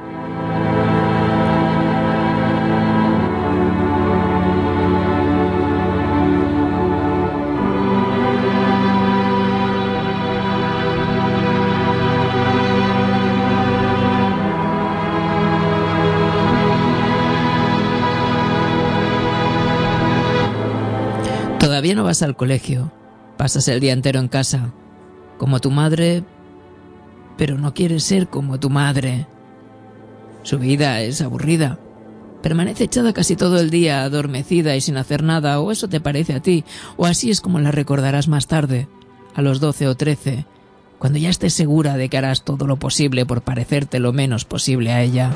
Speaker 3: Todavía no vas al colegio, pasas el día entero en casa, como tu madre, pero no quieres ser como tu madre. Su vida es aburrida. Permanece echada casi todo el día, adormecida y sin hacer nada, o eso te parece a ti, o así es como la recordarás más tarde, a los 12 o 13, cuando ya estés segura de que harás todo lo posible por parecerte lo menos posible a ella.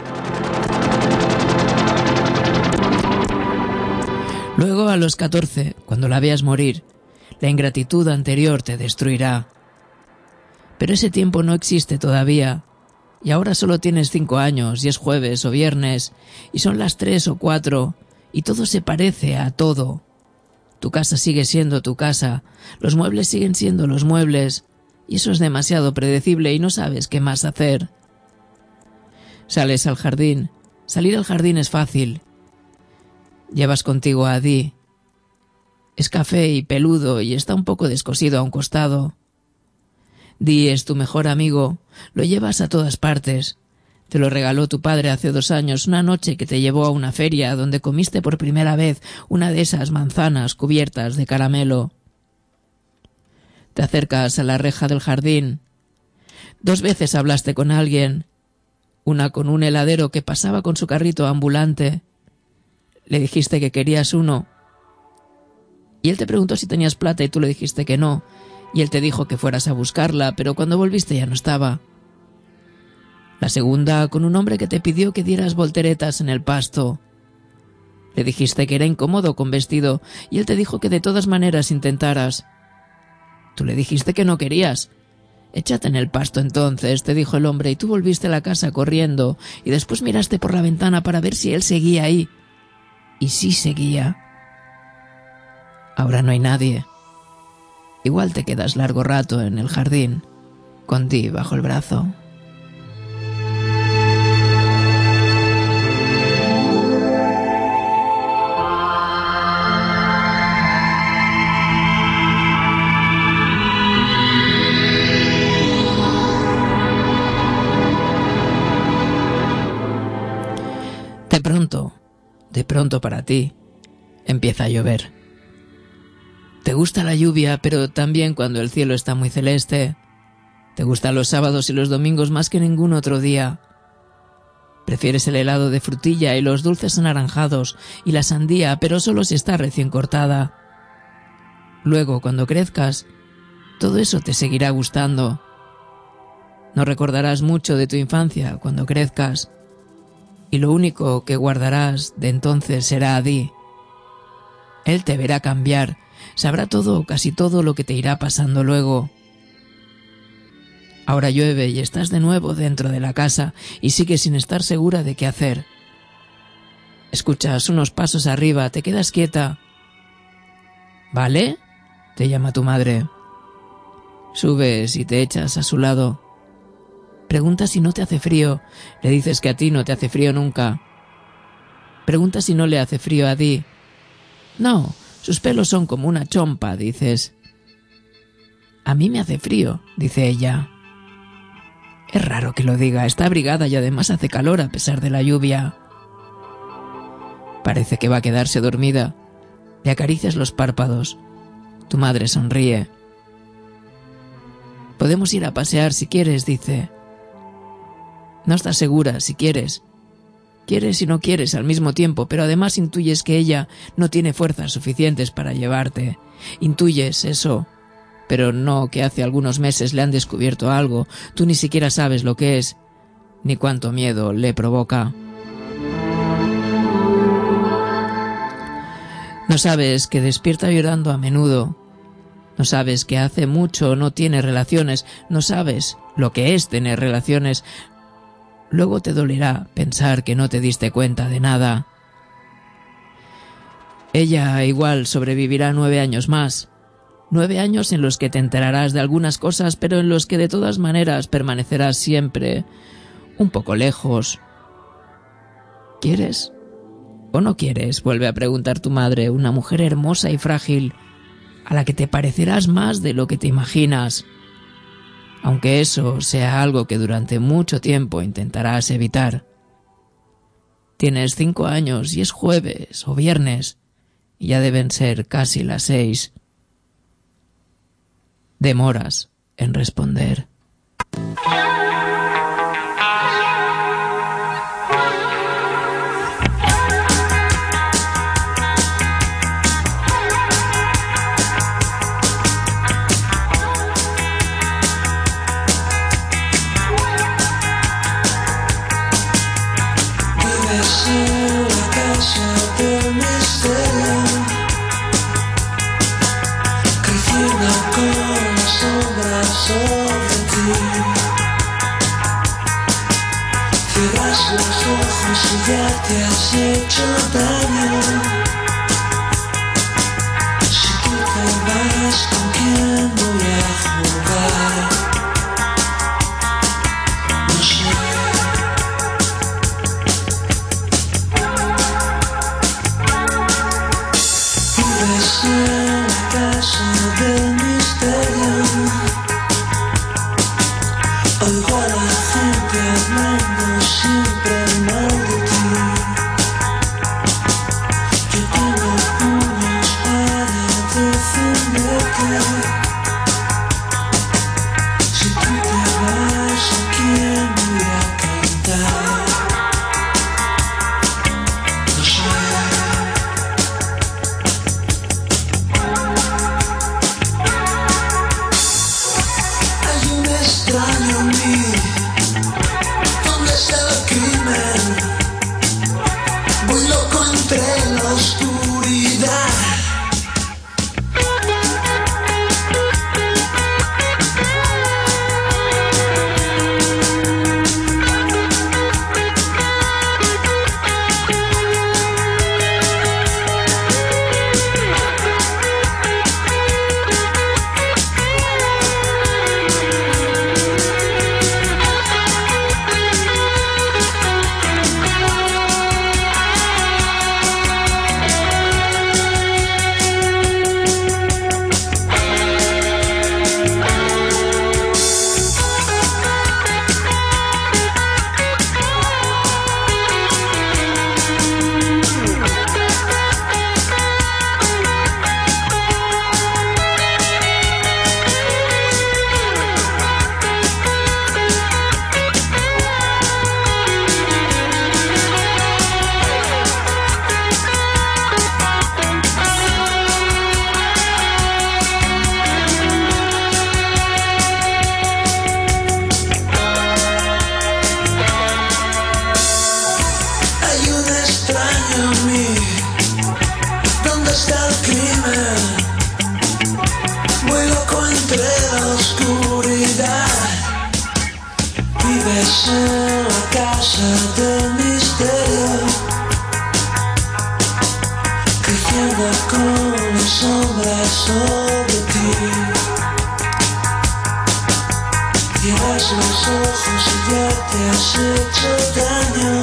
Speaker 3: Luego, a los 14, cuando la veas morir, la ingratitud anterior te destruirá. Pero ese tiempo no existe todavía, y ahora solo tienes 5 años, y es jueves o viernes, y son las 3 o 4, y todo se parece a todo. Tu casa sigue siendo tu casa, los muebles siguen siendo los muebles, y eso es demasiado predecible y no sabes qué más hacer. Sales al jardín. Salir al jardín es fácil. Llevas contigo a Adi. Es café y peludo y está un poco descosido a un costado. Di es tu mejor amigo, lo llevas a todas partes. Te lo regaló tu padre hace 2 años, una noche que te llevó a una feria donde comiste por primera vez una de esas manzanas cubiertas de caramelo. Te acercas a la reja del jardín. 2 veces hablaste con alguien, una con un heladero que pasaba con su carrito ambulante. Le dijiste que querías uno, y él te preguntó si tenías plata y tú le dijiste que no, y él te dijo que fueras a buscarla, pero cuando volviste ya no estaba. La segunda con un hombre que te pidió que dieras volteretas en el pasto. Le dijiste que era incómodo con vestido, y él te dijo que de todas maneras intentaras. Tú le dijiste que no querías. Échate en el pasto entonces, te dijo el hombre, y tú volviste a la casa corriendo, y después miraste por la ventana para ver si él seguía ahí. Y sí seguía. Ahora no hay nadie. Igual te quedas largo rato en el jardín, con Di bajo el brazo. De pronto para ti, empieza a llover. Te gusta la lluvia, pero también cuando el cielo está muy celeste. Te gustan los sábados y los domingos más que ningún otro día. Prefieres el helado de frutilla y los dulces anaranjados y la sandía, pero solo si está recién cortada. Luego, cuando crezcas, todo eso te seguirá gustando. No recordarás mucho de tu infancia cuando crezcas, y lo único que guardarás de entonces será a Di. Él te verá cambiar, sabrá todo o casi todo lo que te irá pasando luego. Ahora llueve y estás de nuevo dentro de la casa y sigues sin estar segura de qué hacer. Escuchas unos pasos arriba, te quedas quieta. ¿Vale? Te llama tu madre. Subes y te echas a su lado. Preguntas si no te hace frío. Le dices que a ti no te hace frío nunca. Preguntas si no le hace frío a Di. No, sus pelos son como una chompa, dices. A mí me hace frío, dice ella. Es raro que lo diga, está abrigada y además hace calor a pesar de la lluvia. Parece que va a quedarse dormida. Le acaricias los párpados. Tu madre sonríe. Podemos ir a pasear si quieres, dice. No estás segura si quieres. Quieres y no quieres al mismo tiempo, pero además intuyes que ella no tiene fuerzas suficientes para llevarte. Intuyes eso, pero no que hace algunos meses le han descubierto algo. Tú ni siquiera sabes lo que es, ni cuánto miedo le provoca. No sabes que despierta llorando a menudo. No sabes que hace mucho no tiene relaciones. No sabes lo que es tener relaciones. Luego te dolerá pensar que no te diste cuenta de nada. Ella igual sobrevivirá 9 años más. 9 años en los que te enterarás de algunas cosas, pero en los que de todas maneras permanecerás siempre un poco lejos. ¿Quieres o no quieres?, vuelve a preguntar tu madre, una mujer hermosa y frágil, a la que te parecerás más de lo que te imaginas, aunque eso sea algo que durante mucho tiempo intentarás evitar. Tienes 5 años y es jueves o viernes, ya deben ser casi las 6. Demoras en responder.
Speaker 6: Ya te has hecho daño. Si tú te vas, ¿con quién voy a jugar? No sé. Vives en la casa del misterio. Oigo a la gente hablando siempre mal de ti. Yo tengo puños para defenderte. Si tú te vas, ¿a quién voy a cantar? No sé. Hay un extraño en mí. ¿Dónde está el crimen? Voy loco entre la oscuridad. Hay un extraño en mí. ¿Dónde está el crimen? Voy loco entre la oscuridad. Vives en la casa del misterio, creciendo con las sombras sobre ti. Cierras los ojos y ya te has hecho daño.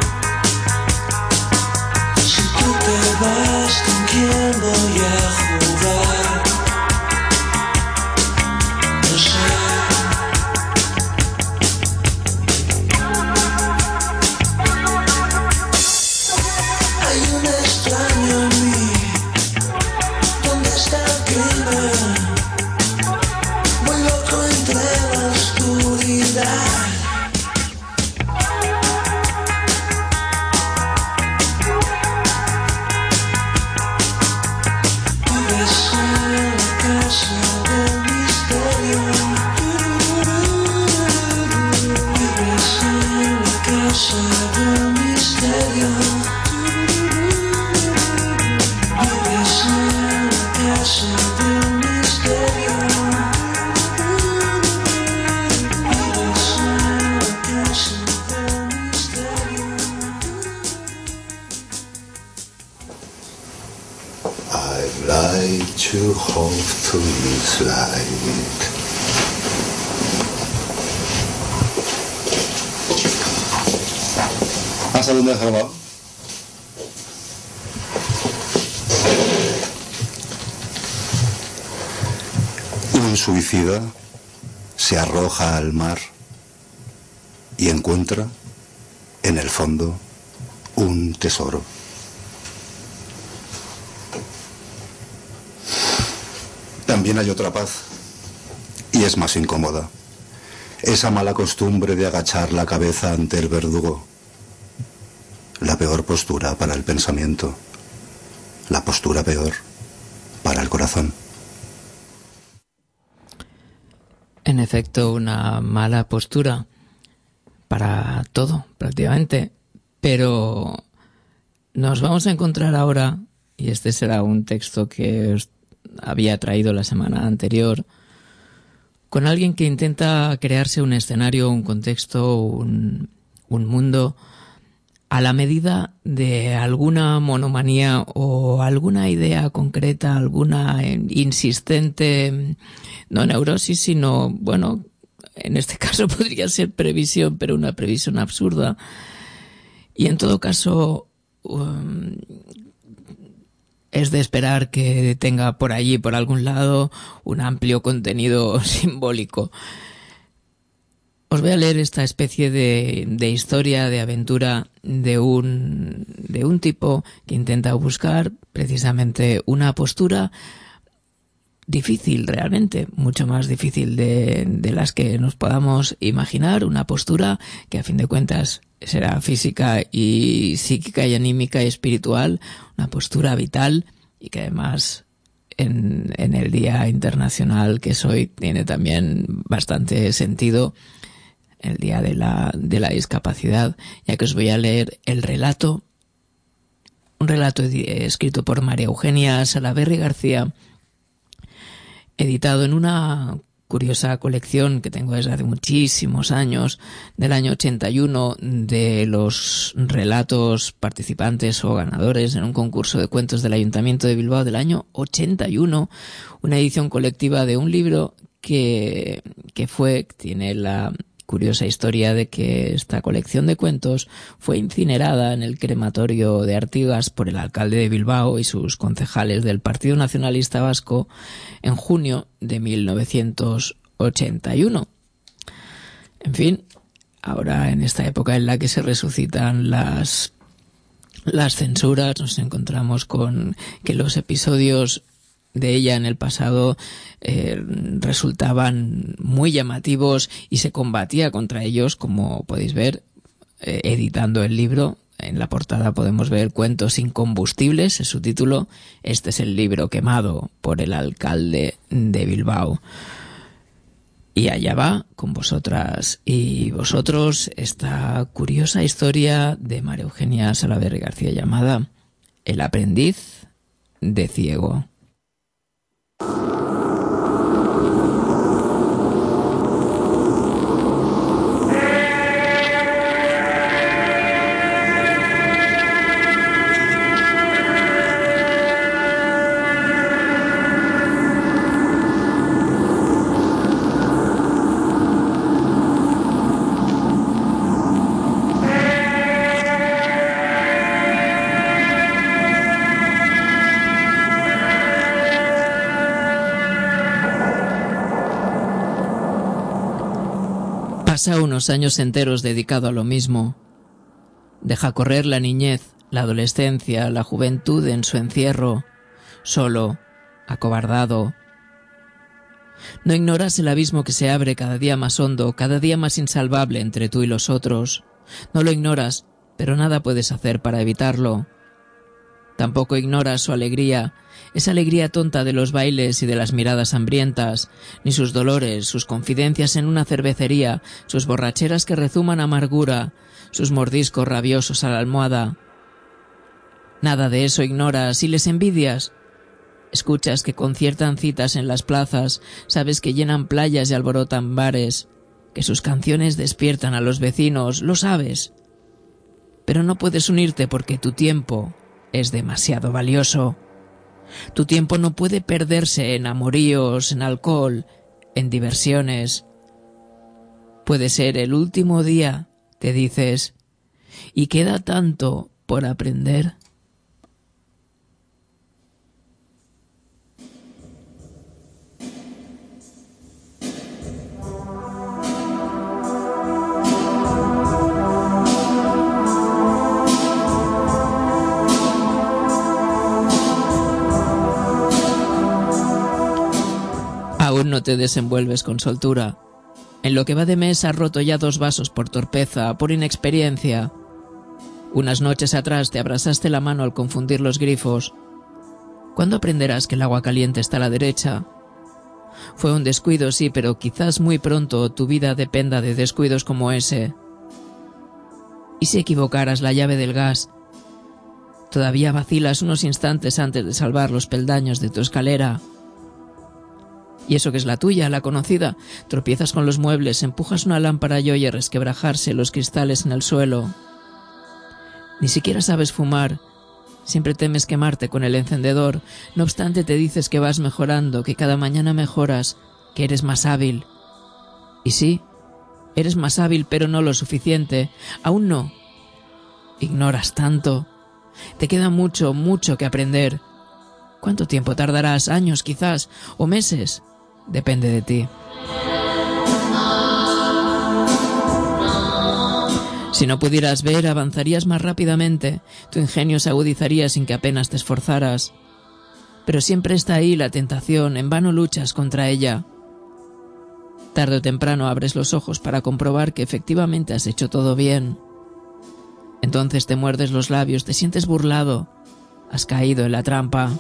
Speaker 6: Si tú te vas, ¿con quién voy a jugar? No sé. Hay un extraño en mí. ¿Dónde está el crimen? Voy loco entre la oscuridad. Vives en la casa del misterio. Vives en la casa del misterio. Vives en la casa del misterio. Vives en la casa del misterio.
Speaker 1: I'd like to hope to this light. ¿Hasta dónde has grabado? Un suicida se arroja al mar y encuentra en el fondo un tesoro. también hay otra paz, y es más incómoda. Esa mala costumbre de agachar la cabeza ante el verdugo. La peor postura para el pensamiento. La postura peor para el corazón.
Speaker 3: En efecto, una mala postura para todo, prácticamente. Pero nos vamos a encontrar ahora, y este será un texto que os había traído la semana anterior, con alguien que intenta crearse un escenario, un contexto, un mundo a la medida de alguna monomanía o alguna idea concreta, alguna insistente, no neurosis, sino, bueno, en este caso podría ser previsión, pero una previsión absurda. Y en todo caso, es de esperar que tenga por allí, por algún lado, un amplio contenido simbólico. Os voy a leer esta especie de historia, de aventura de un tipo que intenta buscar precisamente una postura difícil, realmente, mucho más difícil de las que nos podamos imaginar, una postura que a fin de cuentas será física y psíquica y anímica y espiritual, una postura vital y que además en el Día Internacional que es hoy tiene también bastante sentido, el Día de la Discapacidad, ya que os voy a leer el relato, un relato escrito por María Eugenia Salaverry García, editado en una curiosa colección que tengo desde hace muchísimos años, del año 81, de los relatos participantes o ganadores en un concurso de cuentos del Ayuntamiento de Bilbao del año 81, una edición colectiva de un libro que tiene la curiosa historia de que esta colección de cuentos fue incinerada en el crematorio de Artigas por el alcalde de Bilbao y sus concejales del Partido Nacionalista Vasco en junio de 1981. En fin, ahora en esta época en la que se resucitan las censuras, nos encontramos con que los episodios de ella en el pasado resultaban muy llamativos y se combatía contra ellos, como podéis ver editando el libro. En la portada podemos ver Cuentos incombustibles, es su título. Este es el libro quemado por el alcalde de Bilbao. Y allá va con vosotras y vosotros esta curiosa historia de María Eugenia Salaverry García llamada El aprendiz de ciego. Pasa unos años enteros dedicado a lo mismo. Deja correr la niñez, la adolescencia, la juventud en su encierro, solo, acobardado. No ignoras el abismo que se abre cada día más hondo, cada día más insalvable entre tú y los otros. No lo ignoras, pero nada puedes hacer para evitarlo. Tampoco ignoras su alegría, esa alegría tonta de los bailes y de las miradas hambrientas, ni sus dolores, sus confidencias en una cervecería, sus borracheras que rezuman amargura, sus mordiscos rabiosos a la almohada. Nada de eso ignoras y les envidias. Escuchas que conciertan citas en las plazas, sabes que llenan playas y alborotan bares, que sus canciones despiertan a los vecinos, lo sabes. Pero no puedes unirte porque tu tiempo es demasiado valioso. Tu tiempo no puede perderse en amoríos, en alcohol, en diversiones. Puede ser el último día, te dices, y queda tanto por aprender. no te desenvuelves con soltura. En lo que va de mes has roto ya 2 vasos por torpeza, por inexperiencia. Unas noches atrás te abrasaste la mano al confundir los grifos. ¿Cuándo aprenderás que el agua caliente está a la derecha? Fue un descuido, sí, pero quizás muy pronto tu vida dependa de descuidos como ese. ¿Y si equivocaras la llave del gas? Todavía vacilas unos instantes antes de salvar los peldaños de tu escalera. Y eso que es la tuya, la conocida. Tropiezas con los muebles, empujas una lámpara y oyes resquebrajarse los cristales en el suelo. Ni siquiera sabes fumar. Siempre temes quemarte con el encendedor. No obstante, te dices que vas mejorando, que cada mañana mejoras, que eres más hábil. Y sí, eres más hábil, pero no lo suficiente. Aún no. Ignoras tanto. Te queda mucho, mucho que aprender. ¿Cuánto tiempo tardarás? ¿Años quizás? ¿O meses? Depende de ti. Si no pudieras ver, avanzarías más rápidamente, tu ingenio se agudizaría sin que apenas te esforzaras. Pero siempre está ahí la tentación, en vano luchas contra ella. Tarde o temprano abres los ojos para comprobar que efectivamente has hecho todo bien. Entonces te muerdes los labios, te sientes burlado, has caído en la trampa.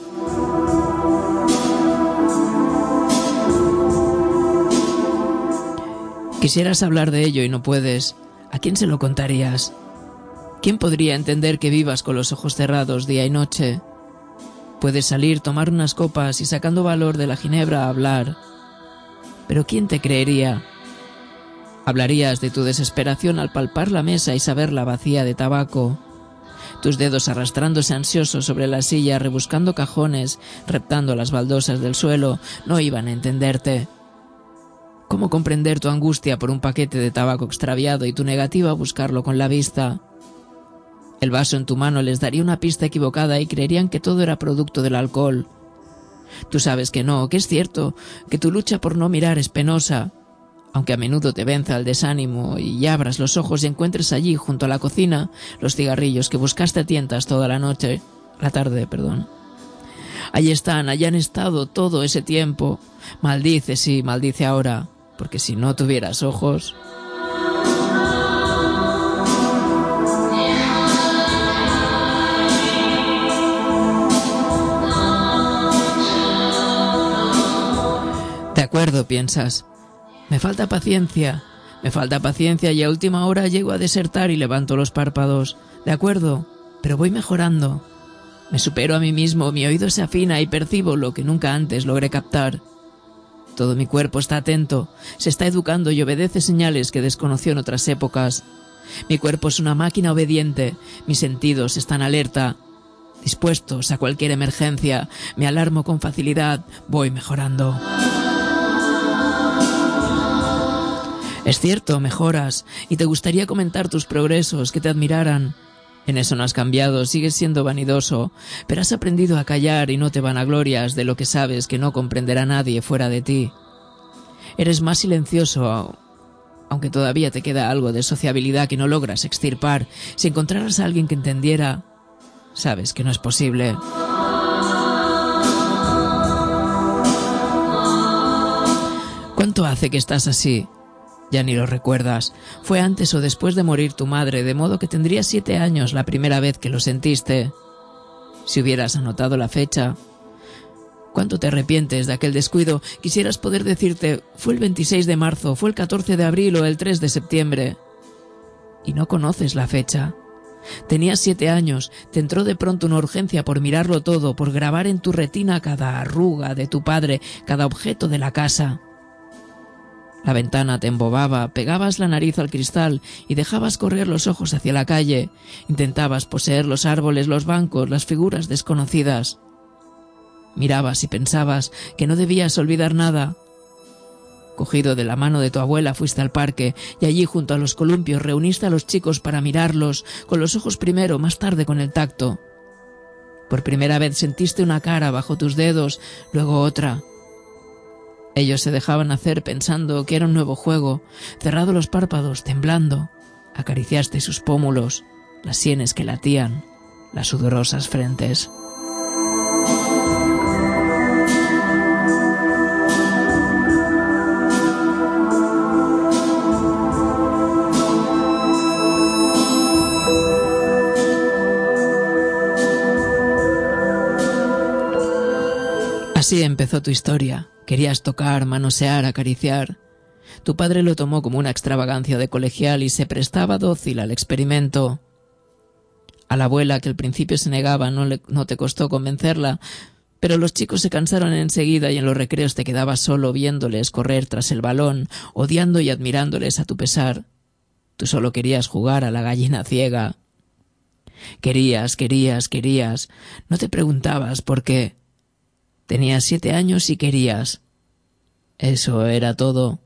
Speaker 3: Quisieras hablar de ello y no puedes. ¿A quién se lo contarías? ¿Quién podría entender que vivas con los ojos cerrados día y noche? Puedes salir, tomar unas copas y sacando valor de la ginebra a hablar. Pero ¿quién te creería? Hablarías de tu desesperación al palpar la mesa y saberla vacía de tabaco. Tus dedos arrastrándose ansiosos sobre la silla, rebuscando cajones, reptando las baldosas del suelo, no iban a entenderte. ¿Cómo comprender tu angustia por un paquete de tabaco extraviado y tu negativa a buscarlo con la vista? El vaso en tu mano les daría una pista equivocada y creerían que todo era producto del alcohol. Tú sabes que no, que es cierto, que tu lucha por no mirar es penosa, aunque a menudo te venza el desánimo y ya abras los ojos y encuentres allí, junto a la cocina, los cigarrillos que buscaste a tientas toda la tarde. Allí están, allí han estado todo ese tiempo. Maldice, sí, maldice ahora, porque si no tuvieras ojos... De acuerdo, piensas. Me falta paciencia y a última hora llego a desertar y levanto los párpados. De acuerdo, pero voy mejorando. Me supero a mí mismo, mi oído se afina y percibo lo que nunca antes logré captar. Todo mi cuerpo está atento, se está educando y obedece señales que desconoció en otras épocas. Mi cuerpo es una máquina obediente, mis sentidos están alerta, dispuestos a cualquier emergencia. Me alarmo con facilidad, voy mejorando. Es cierto, mejoras, y te gustaría comentar tus progresos, que te admiraran. En eso no has cambiado, sigues siendo vanidoso, pero has aprendido a callar y no te vanaglorias de lo que sabes que no comprenderá nadie fuera de ti. Eres más silencioso, aunque todavía te queda algo de sociabilidad que no logras extirpar. Si encontraras a alguien que entendiera, sabes que no es posible. ¿Cuánto hace que estás así? Ya ni lo recuerdas. Fue antes o después de morir tu madre, de modo que tendrías 7 años la primera vez que lo sentiste. Si hubieras anotado la fecha. ¿Cuánto te arrepientes de aquel descuido? Quisieras poder decirte, fue el 26 de marzo, fue el 14 de abril o el 3 de septiembre. Y no conoces la fecha. Tenías 7 años, te entró de pronto una urgencia por mirarlo todo, por grabar en tu retina cada arruga de tu padre, cada objeto de la casa. La ventana te embobaba, pegabas la nariz al cristal y dejabas correr los ojos hacia la calle. Intentabas poseer los árboles, los bancos, las figuras desconocidas. Mirabas y pensabas que no debías olvidar nada. Cogido de la mano de tu abuela fuiste al parque y allí junto a los columpios reuniste a los chicos para mirarlos, con los ojos primero, más tarde con el tacto. Por primera vez sentiste una cara bajo tus dedos, luego otra. Ellos se dejaban hacer pensando que era un nuevo juego. Cerrado los párpados, temblando, acariciaste sus pómulos, las sienes que latían, las sudorosas frentes. Así empezó tu historia. Querías tocar, manosear, acariciar. Tu padre lo tomó como una extravagancia de colegial y se prestaba dócil al experimento. A la abuela, que al principio se negaba, no te costó convencerla, pero los chicos se cansaron enseguida y en los recreos te quedabas solo viéndoles correr tras el balón, odiando y admirándoles a tu pesar. Tú solo querías jugar a la gallina ciega. Querías. No te preguntabas por qué. Tenías 7 años y querías. Eso era todo.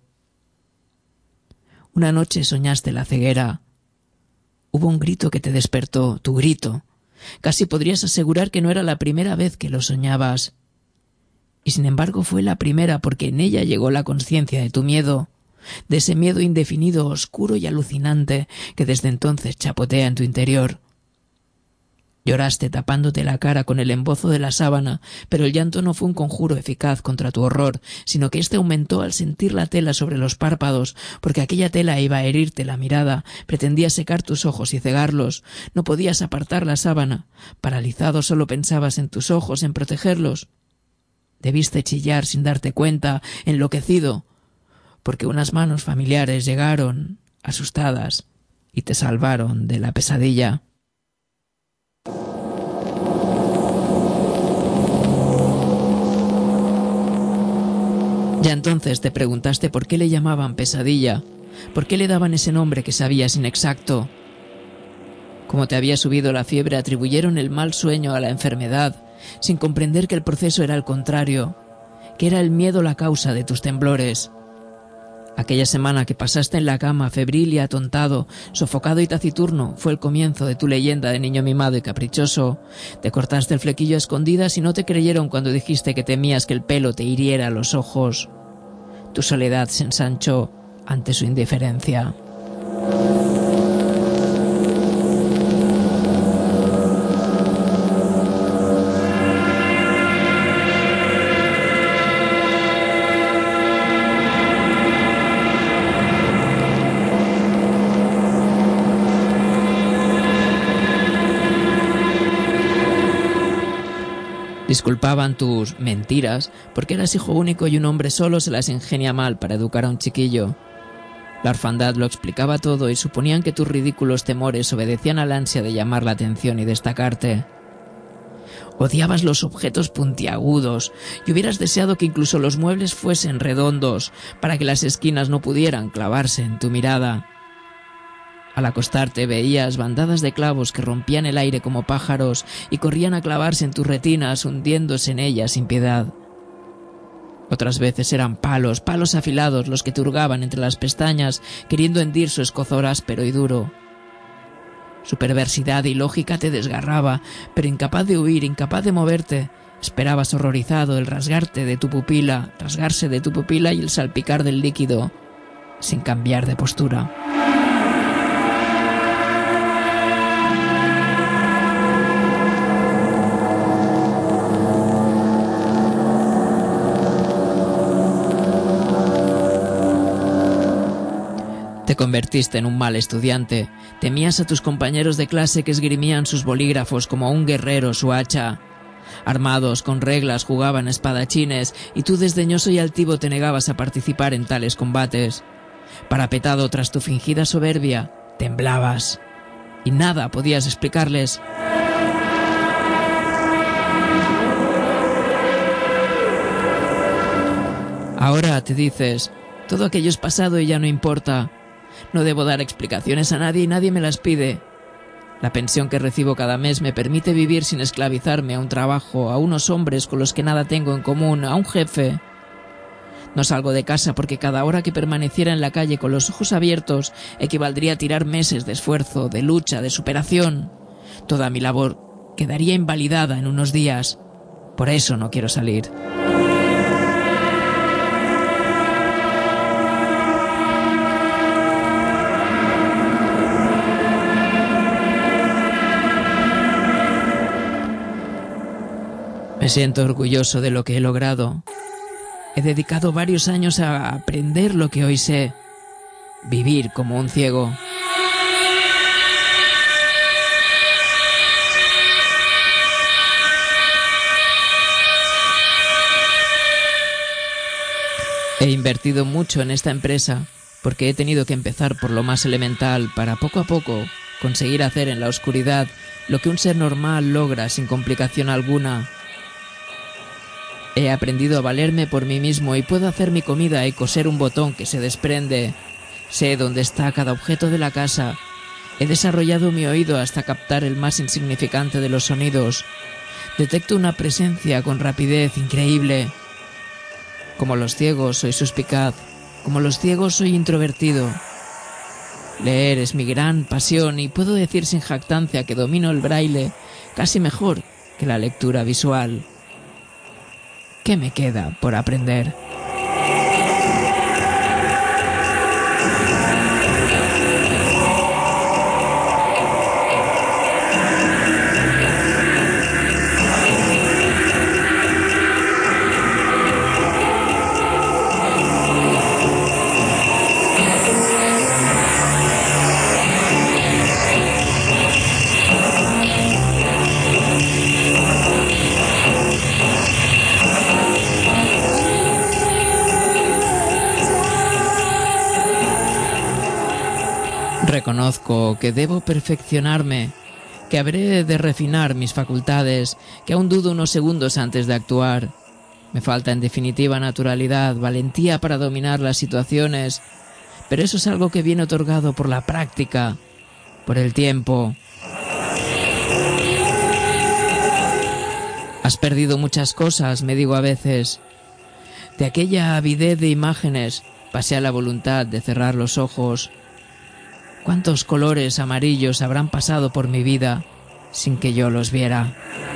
Speaker 3: Una noche soñaste la ceguera. Hubo un grito que te despertó, tu grito. Casi podrías asegurar que no era la primera vez que lo soñabas. Y sin embargo fue la primera, porque en ella llegó la conciencia de tu miedo, de ese miedo indefinido, oscuro y alucinante que desde entonces chapotea en tu interior. Lloraste tapándote la cara con el embozo de la sábana, pero el llanto no fue un conjuro eficaz contra tu horror, sino que éste aumentó al sentir la tela sobre los párpados, porque aquella tela iba a herirte la mirada, pretendía secar tus ojos y cegarlos. No podías apartar la sábana. Paralizado solo pensabas en tus ojos, en protegerlos. Debiste chillar sin darte cuenta, enloquecido, porque unas manos familiares llegaron, asustadas, y te salvaron de la pesadilla. Ya entonces te preguntaste por qué le llamaban pesadilla, por qué le daban ese nombre que sabías inexacto. Como te había subido la fiebre, atribuyeron el mal sueño a la enfermedad, sin comprender que el proceso era el contrario, que era el miedo la causa de tus temblores. Aquella semana que pasaste en la cama, febril y atontado, sofocado y taciturno, fue el comienzo de tu leyenda de niño mimado y caprichoso. Te cortaste el flequillo a escondidas y no te creyeron cuando dijiste que temías que el pelo te hiriera los ojos. Tu soledad se ensanchó ante su indiferencia. Disculpaban tus mentiras, porque eras hijo único y un hombre solo se las ingenia mal para educar a un chiquillo. La orfandad lo explicaba todo y suponían que tus ridículos temores obedecían al ansia de llamar la atención y destacarte. Odiabas los objetos puntiagudos y hubieras deseado que incluso los muebles fuesen redondos para que las esquinas no pudieran clavarse en tu mirada. Al acostarte veías bandadas de clavos que rompían el aire como pájaros y corrían a clavarse en tus retinas, hundiéndose en ellas sin piedad. Otras veces eran palos afilados los que te hurgaban entre las pestañas, queriendo hendir su escozor áspero y duro. Su perversidad y lógica te desgarraba, pero incapaz de huir, incapaz de moverte, esperabas horrorizado el rasgarse de tu pupila y el salpicar del líquido, sin cambiar de postura. Te convertiste en un mal estudiante. Temías a tus compañeros de clase que esgrimían sus bolígrafos como un guerrero su hacha. Armados con reglas jugaban espadachines y tú desdeñoso y altivo te negabas a participar en tales combates. Parapetado tras tu fingida soberbia, temblabas y nada podías explicarles. Ahora te dices, todo aquello es pasado y ya no importa. No debo dar explicaciones a nadie y nadie me las pide. La pensión que recibo cada mes me permite vivir sin esclavizarme a un trabajo, a unos hombres con los que nada tengo en común, a un jefe. No salgo de casa porque cada hora que permaneciera en la calle con los ojos abiertos equivaldría a tirar meses de esfuerzo, de lucha, de superación. Toda mi labor quedaría invalidada en unos días. Por eso no quiero salir. Me siento orgulloso de lo que he logrado. He dedicado varios años a aprender lo que hoy sé. Vivir como un ciego. He invertido mucho en esta empresa porque he tenido que empezar por lo más elemental para poco a poco conseguir hacer en la oscuridad lo que un ser normal logra sin complicación alguna. He aprendido a valerme por mí mismo y puedo hacer mi comida y coser un botón que se desprende. Sé dónde está cada objeto de la casa. He desarrollado mi oído hasta captar el más insignificante de los sonidos. Detecto una presencia con rapidez increíble. Como los ciegos soy suspicaz, como los ciegos soy introvertido. Leer es mi gran pasión y puedo decir sin jactancia que domino el braille casi mejor que la lectura visual. ¿Qué me queda por aprender? Reconozco que debo perfeccionarme, que habré de refinar mis facultades, que aún dudo unos segundos antes de actuar. Me falta en definitiva naturalidad, valentía para dominar las situaciones, pero eso es algo que viene otorgado por la práctica, por el tiempo. Has perdido muchas cosas, me digo a veces. De aquella avidez de imágenes pasé a la voluntad de cerrar los ojos. ¿Cuántos colores amarillos habrán pasado por mi vida sin que yo los viera?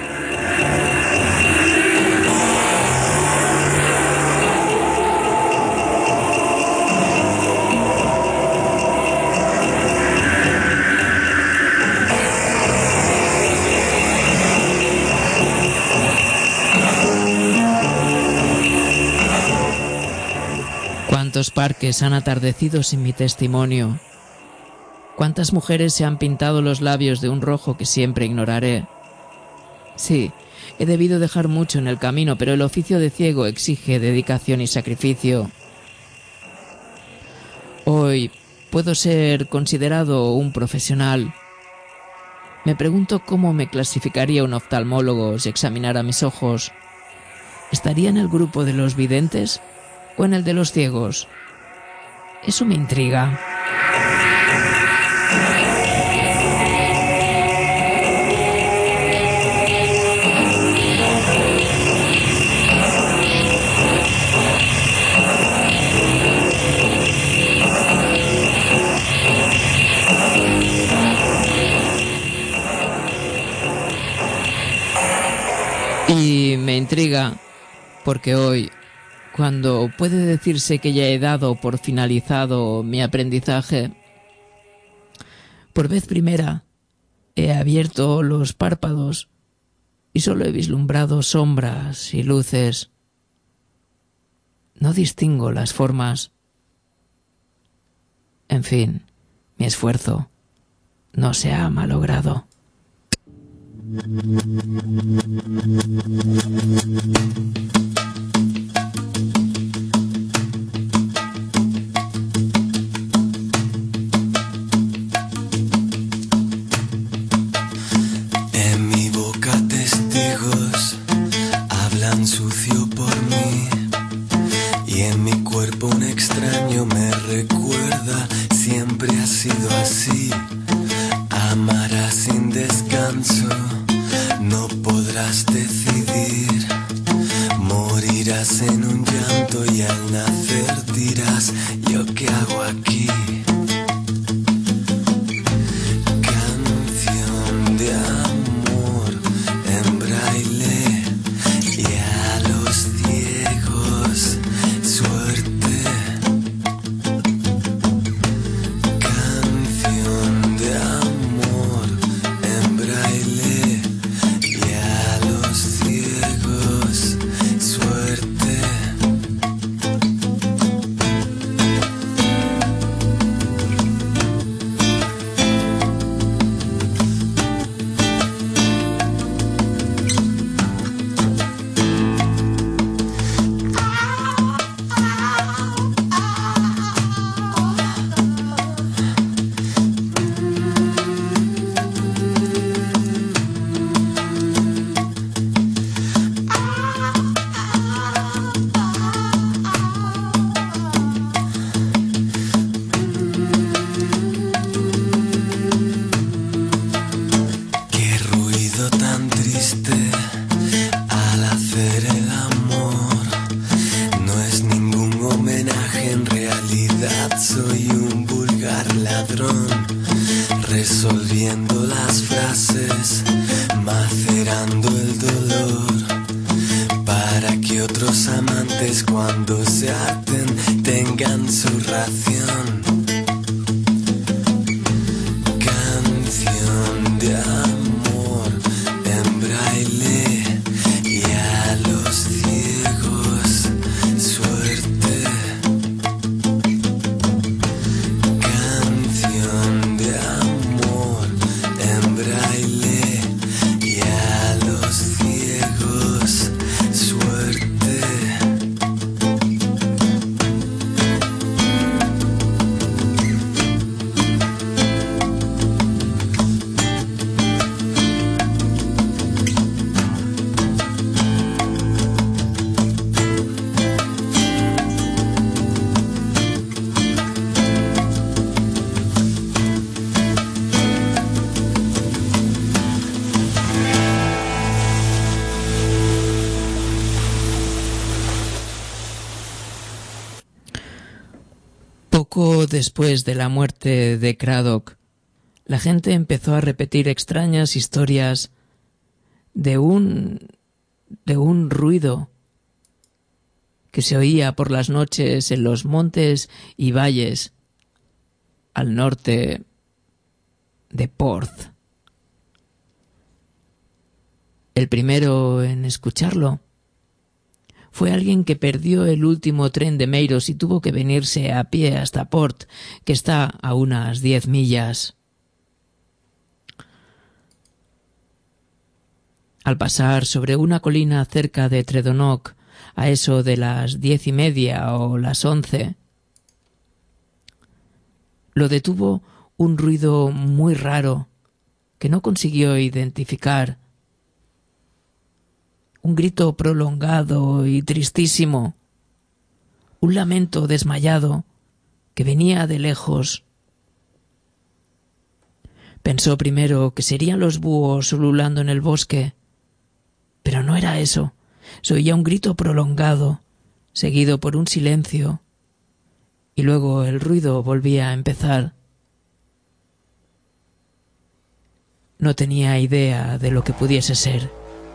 Speaker 3: ¿Cuántos parques han atardecido sin mi testimonio? ¿Cuántas mujeres se han pintado los labios de un rojo que siempre ignoraré? Sí, he debido dejar mucho en el camino, pero el oficio de ciego exige dedicación y sacrificio. Hoy puedo ser considerado un profesional. Me pregunto cómo me clasificaría un oftalmólogo si examinara mis ojos. ¿Estaría en el grupo de los videntes o en el de los ciegos? Eso me intriga. Y me intriga porque hoy, cuando puede decirse que ya he dado por finalizado mi aprendizaje, por vez primera he abierto los párpados y solo he vislumbrado sombras y luces. No distingo las formas. En fin, mi esfuerzo no se ha malogrado.
Speaker 6: En mi boca testigos hablan sucio por mí, y en mi cuerpo un extraño me recuerda, siempre ha sido así. Amarás sin descanso, no podrás decidir, morirás en un llanto y al nacer dirás, ¿yo qué hago aquí? Canción de amor en braille y a los ciegos suerte. Canción de amor en braille y a los ciegos suerte. calmando el dolor, para que otros amantes cuando se harten tengan su ración. Canción de amor en braille y a los ciegos suerte. Canción de amor en braille y a los ciegos suerte.
Speaker 3: Poco después de la muerte de Cradock, la gente empezó a repetir extrañas historias de un ruido que se oía por las noches en los montes y valles al norte de Porth. El primero en escucharlo fue alguien que perdió el último tren de Meiros y tuvo que venirse a pie hasta Porth, que está a unas 10 millas. Al pasar sobre una colina cerca de Tredonoc, a eso de las 10:30 o las 11, lo detuvo un ruido muy raro que no consiguió identificar. Un grito prolongado y tristísimo, un lamento desmayado que venía de lejos. Pensó primero que serían los búhos ululando en el bosque, pero no era eso. Se oía un grito prolongado, seguido por un silencio, y luego el ruido volvía a empezar. No tenía idea de lo que pudiese ser.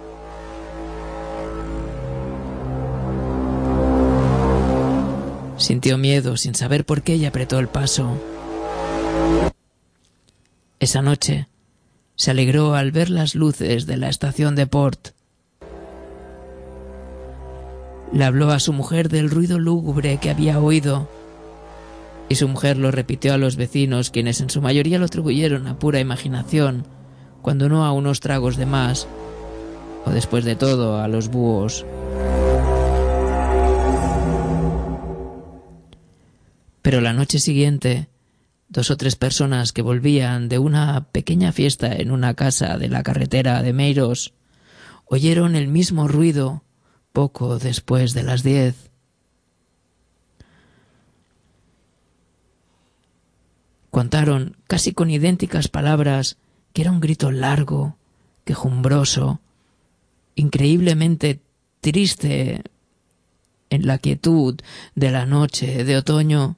Speaker 3: Sintió miedo sin saber por qué y apretó el paso. Esa noche se alegró al ver las luces de la estación de Porth. Le habló a su mujer del ruido lúgubre que había oído, y su mujer lo repitió a los vecinos, quienes en su mayoría lo atribuyeron a pura imaginación, cuando no a unos tragos de más, o después de todo a los búhos. Pero la noche siguiente, 2 o 3 personas que volvían de una pequeña fiesta en una casa de la carretera de Meiros oyeron el mismo ruido poco después de las 10. Contaron, casi con idénticas palabras, que era un grito largo, quejumbroso, increíblemente triste en la quietud de la noche de otoño.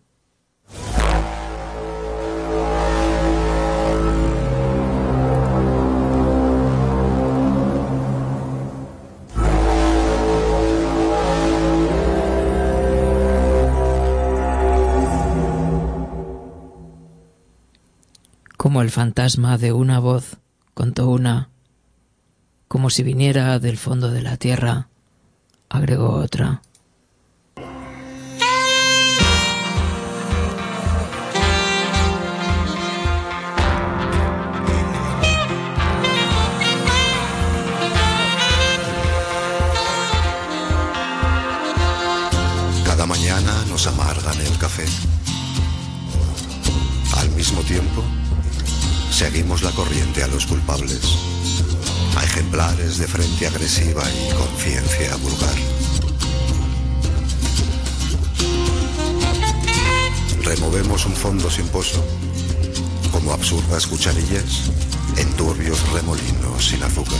Speaker 3: Como el fantasma de una voz, contó una, como si viniera del fondo de la tierra, agregó otra.
Speaker 1: Cada mañana nos amargan el café. Al mismo tiempo, seguimos la corriente a los culpables, a ejemplares de frente agresiva y conciencia vulgar. Removemos un fondo sin pozo, como absurdas cucharillas en turbios remolinos sin azúcar.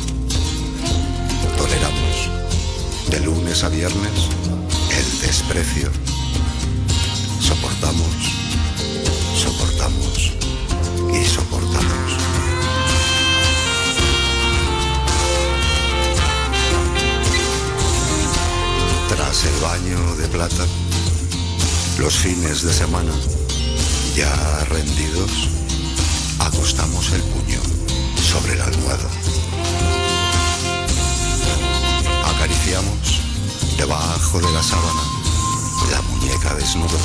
Speaker 1: Toleramos, de lunes a viernes, el desprecio. Soportamos y soportamos. baño de plata, los fines de semana, ya rendidos, acostamos el puño sobre la almohada. Acariciamos debajo de la sábana la muñeca desnuda.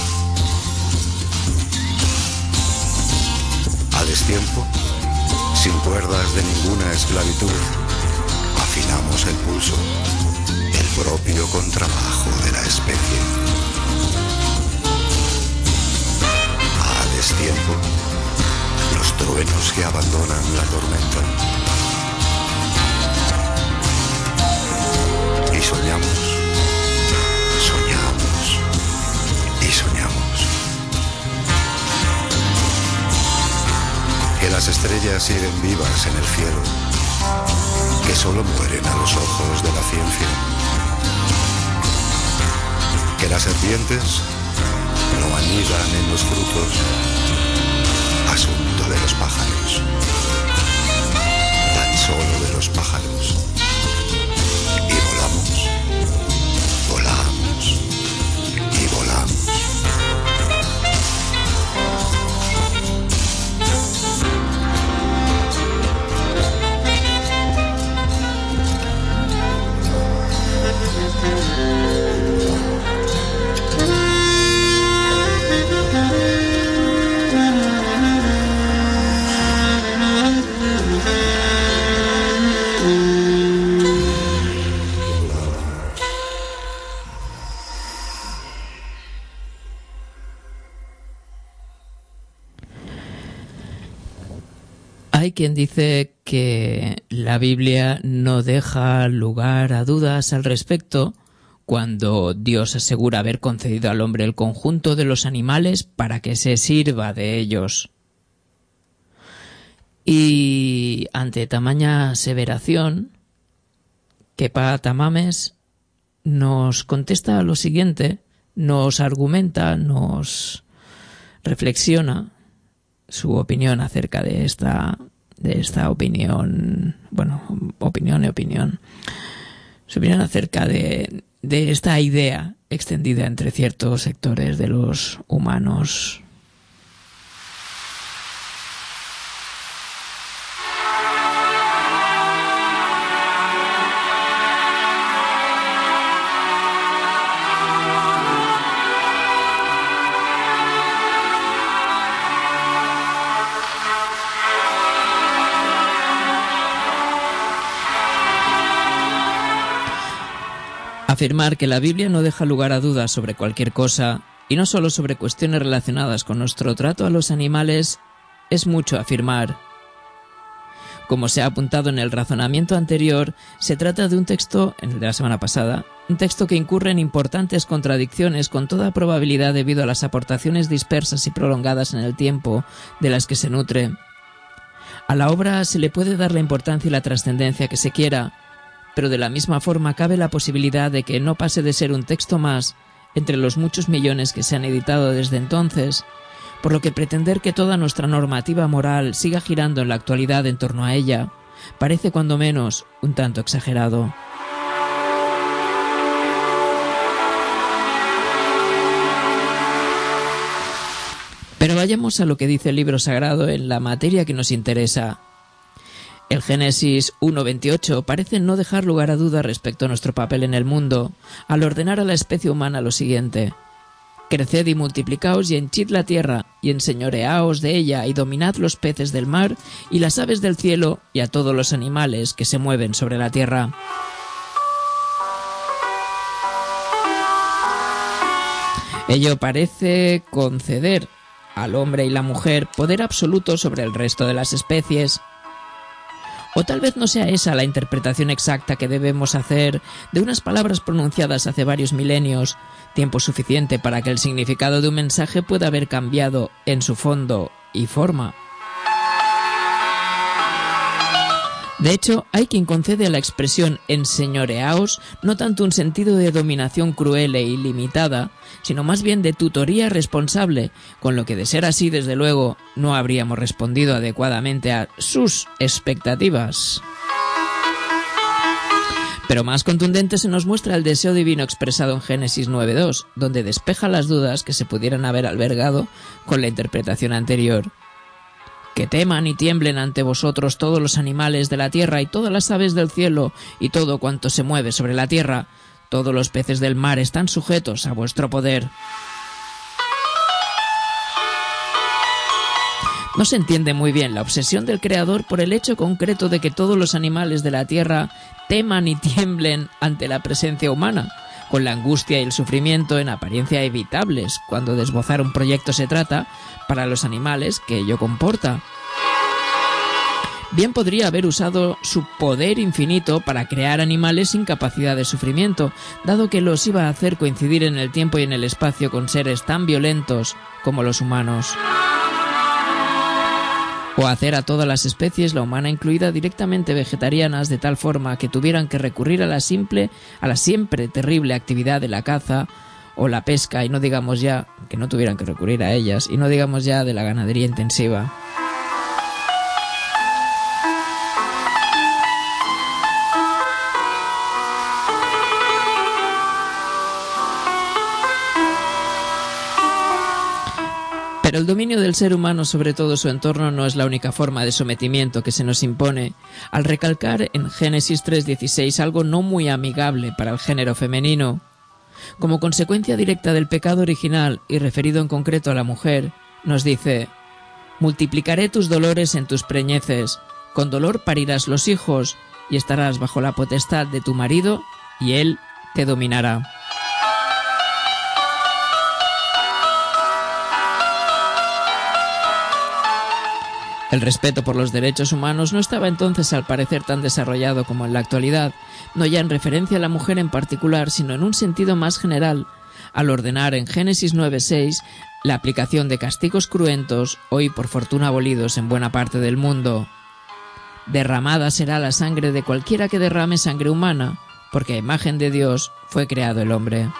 Speaker 1: A destiempo, sin cuerdas de ninguna esclavitud, afinamos el pulso, el propio contrabajo de la especie. A destiempo, los truenos que abandonan la tormenta. Y soñamos, soñamos y soñamos. Que las estrellas siguen vivas en el cielo, que solo mueren a los ojos de la ciencia. Que las serpientes no anidan en los frutos, asunto de los pájaros, tan solo de los pájaros. Y volamos, volamos y volamos.
Speaker 3: Hay quien dice que la Biblia no deja lugar a dudas al respecto cuando Dios asegura haber concedido al hombre el conjunto de los animales para que se sirva de ellos. Y ante tamaña aseveración, Kepa Tamames nos contesta lo siguiente, nos argumenta, nos reflexiona su opinión acerca de esta opinión, bueno, opinión y opinión, su opinión acerca de esta idea extendida entre ciertos sectores de los humanos. Afirmar que la Biblia no deja lugar a dudas sobre cualquier cosa, y no solo sobre cuestiones relacionadas con nuestro trato a los animales, es mucho afirmar. Como se ha apuntado en el razonamiento anterior, se trata de un texto, en el de la semana pasada, un texto que incurre en importantes contradicciones con toda probabilidad debido a las aportaciones dispersas y prolongadas en el tiempo de las que se nutre. A la obra se le puede dar la importancia y la trascendencia que se quiera, pero de la misma forma cabe la posibilidad de que no pase de ser un texto más entre los muchos millones que se han editado desde entonces, por lo que pretender que toda nuestra normativa moral siga girando en la actualidad en torno a ella parece cuando menos un tanto exagerado. Pero vayamos a lo que dice el libro sagrado en la materia que nos interesa. El Génesis 1:28 parece no dejar lugar a duda respecto a nuestro papel en el mundo, al ordenar a la especie humana lo siguiente: creced y multiplicaos y henchid la tierra, y enseñoreaos de ella, y dominad los peces del mar, y las aves del cielo, y a todos los animales que se mueven sobre la tierra. Ello parece conceder al hombre y la mujer poder absoluto sobre el resto de las especies. O tal vez no sea esa la interpretación exacta que debemos hacer de unas palabras pronunciadas hace varios milenios, tiempo suficiente para que el significado de un mensaje pueda haber cambiado en su fondo y forma. De hecho, hay quien concede a la expresión enseñoreaos no tanto un sentido de dominación cruel e ilimitada, sino más bien de tutoría responsable, con lo que de ser así, desde luego, no habríamos respondido adecuadamente a sus expectativas. Pero más contundente se nos muestra el deseo divino expresado en Génesis 9:2, donde despeja las dudas que se pudieran haber albergado con la interpretación anterior. Que teman y tiemblen ante vosotros todos los animales de la tierra y todas las aves del cielo y todo cuanto se mueve sobre la tierra. Todos los peces del mar están sujetos a vuestro poder. No se entiende muy bien la obsesión del Creador por el hecho concreto de que todos los animales de la tierra teman y tiemblen ante la presencia humana, con la angustia y el sufrimiento en apariencia evitables cuando de esbozar un proyecto se trata para los animales que ello comporta. Bien podría haber usado su poder infinito para crear animales sin capacidad de sufrimiento, dado que los iba a hacer coincidir en el tiempo y en el espacio con seres tan violentos como los humanos. O hacer a todas las especies, la humana incluida, directamente vegetarianas, de tal forma que tuvieran que recurrir a la siempre terrible actividad de la caza o la pesca, y no digamos ya que no tuvieran que recurrir a ellas, y no digamos ya de la ganadería intensiva. Pero el dominio del ser humano sobre todo su entorno no es la única forma de sometimiento que se nos impone, al recalcar en Génesis 3:16 algo no muy amigable para el género femenino. Como consecuencia directa del pecado original y referido en concreto a la mujer, nos dice: multiplicaré tus dolores en tus preñeces, con dolor parirás los hijos y estarás bajo la potestad de tu marido y él te dominará. El respeto por los derechos humanos no estaba entonces al parecer tan desarrollado como en la actualidad, no ya en referencia a la mujer en particular, sino en un sentido más general, al ordenar en Génesis 9:6 la aplicación de castigos cruentos, hoy por fortuna abolidos en buena parte del mundo. Derramada será la sangre de cualquiera que derrame sangre humana, porque a imagen de Dios fue creado el hombre.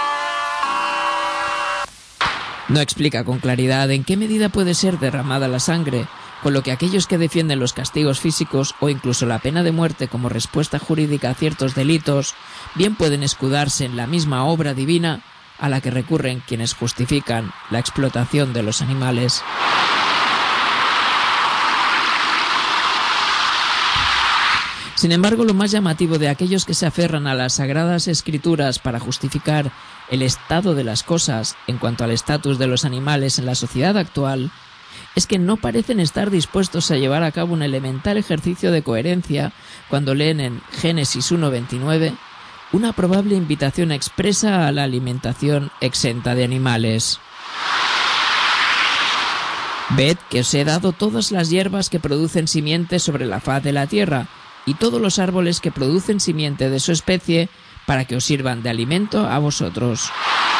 Speaker 3: No explica con claridad en qué medida puede ser derramada la sangre, con lo que aquellos que defienden los castigos físicos o incluso la pena de muerte como respuesta jurídica a ciertos delitos, bien pueden escudarse en la misma obra divina a la que recurren quienes justifican la explotación de los animales. Sin embargo, lo más llamativo de aquellos que se aferran a las sagradas escrituras para justificar el estado de las cosas en cuanto al estatus de los animales en la sociedad actual es que no parecen estar dispuestos a llevar a cabo un elemental ejercicio de coherencia cuando leen en Génesis 1:29 una probable invitación expresa a la alimentación exenta de animales. Ved que os he dado todas las hierbas que producen simiente sobre la faz de la tierra, y todos los árboles que producen simiente de su especie, para que os sirvan de alimento a vosotros.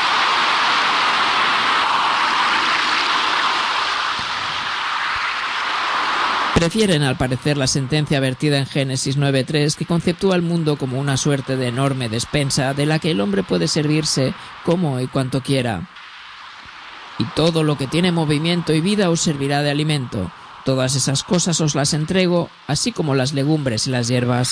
Speaker 3: Prefieren, al parecer, la sentencia vertida en Génesis 9:3, que conceptúa al mundo como una suerte de enorme despensa de la que el hombre puede servirse como y cuanto quiera. Y todo lo que tiene movimiento y vida os servirá de alimento. Todas esas cosas os las entrego, así como las legumbres y las hierbas.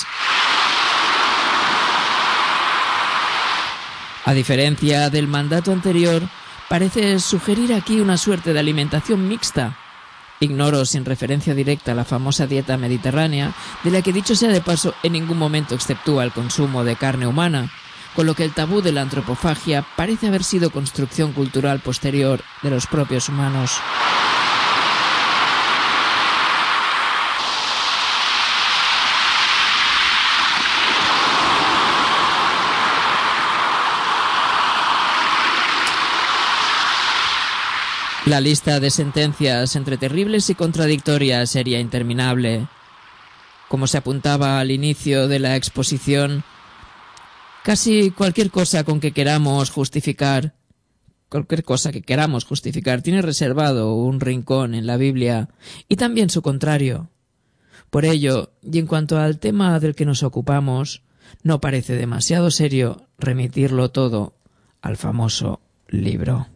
Speaker 3: A diferencia del mandato anterior, parece sugerir aquí una suerte de alimentación mixta. Ignoro, sin referencia directa a la famosa dieta mediterránea, de la que, dicho sea de paso, en ningún momento exceptúa el consumo de carne humana, con lo que el tabú de la antropofagia parece haber sido construcción cultural posterior de los propios humanos. La lista de sentencias entre terribles y contradictorias sería interminable. Como se apuntaba al inicio de la exposición, casi cualquier cosa que queramos justificar tiene reservado un rincón en la Biblia, y también su contrario. Por ello, y en cuanto al tema del que nos ocupamos, no parece demasiado serio remitirlo todo al famoso libro.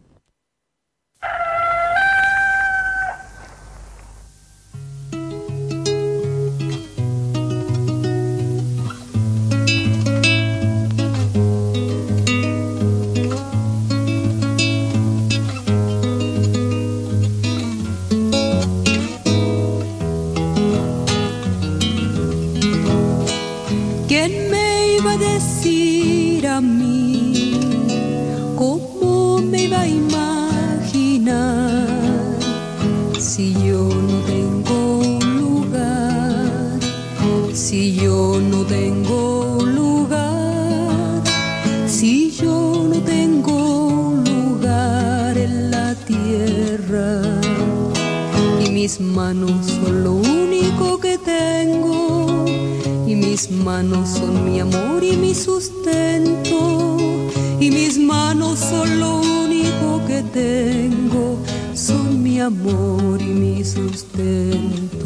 Speaker 7: me iba a decir a mí? ¿Cómo me iba a imaginar si yo no tengo lugar? Si yo no tengo lugar, si yo no tengo lugar en la tierra, y mis manos son lo único que tengo, y mis manos son mi amor y mi sustento, y mis manos son lo único que tengo, son mi amor y mi sustento.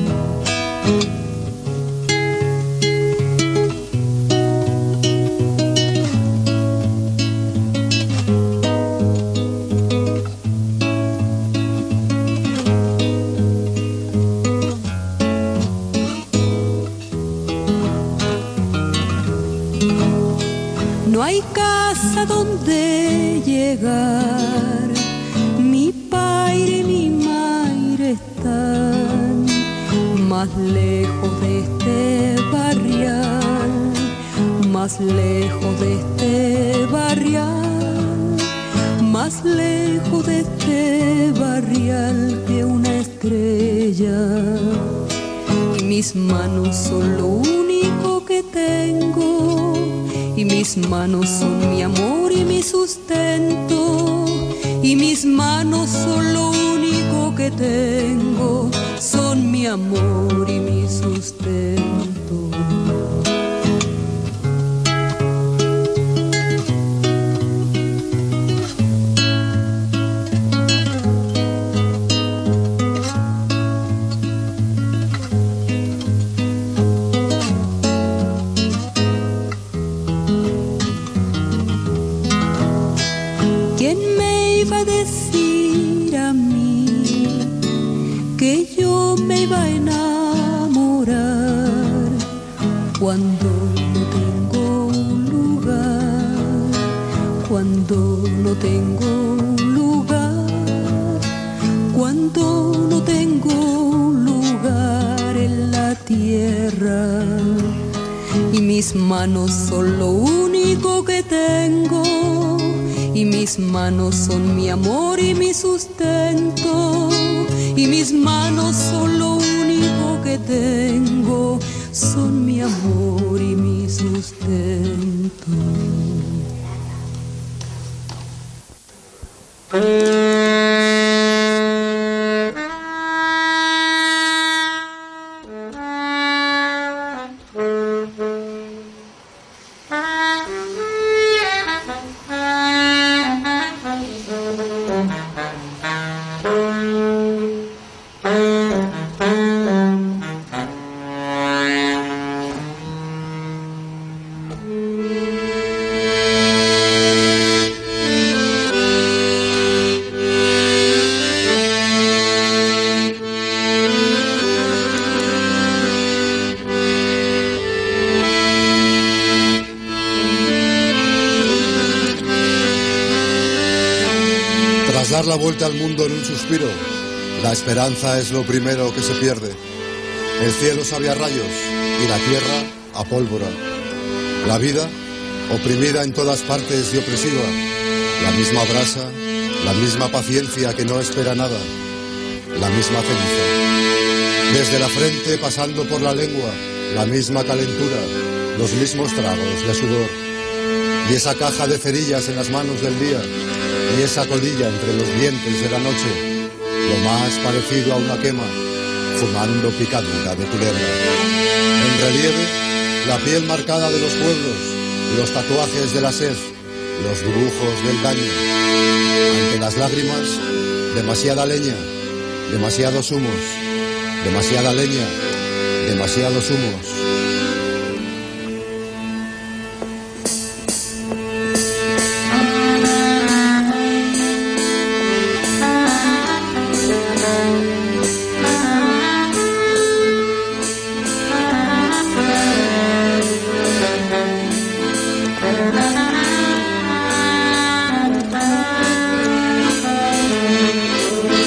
Speaker 7: No hay casa donde llegar, mi padre y mi madre están más lejos de este barrial, más lejos de este barrial, más lejos de este barrial que una estrella. Y mis manos son lo único que tengo, y mis manos son mi amor y mi sustento, y mis manos son lo único que tengo, son mi amor y mi sustento. Cuando no tengo lugar, cuando no tengo lugar, cuando no tengo lugar en la tierra, y mis manos son lo único que tengo, y mis manos son mi amor y mi sustento, y mis manos son lo único que tengo, son mi amor y mi sustento.
Speaker 8: Dar la vuelta al mundo en un suspiro, la esperanza es lo primero que se pierde. El cielo sabe a rayos y la tierra a pólvora. La vida, oprimida en todas partes y opresiva, la misma brasa, la misma paciencia que no espera nada, la misma ceniza. Desde la frente pasando por la lengua, la misma calentura, los mismos tragos de sudor. Y esa caja de cerillas en las manos del día, y esa colilla entre los dientes de la noche, lo más parecido a una quema, fumando picadura de culebra. En relieve, la piel marcada de los pueblos, los tatuajes de la sed, los dibujos del daño. Ante las lágrimas, demasiada leña, demasiados humos, demasiada leña, demasiados humos.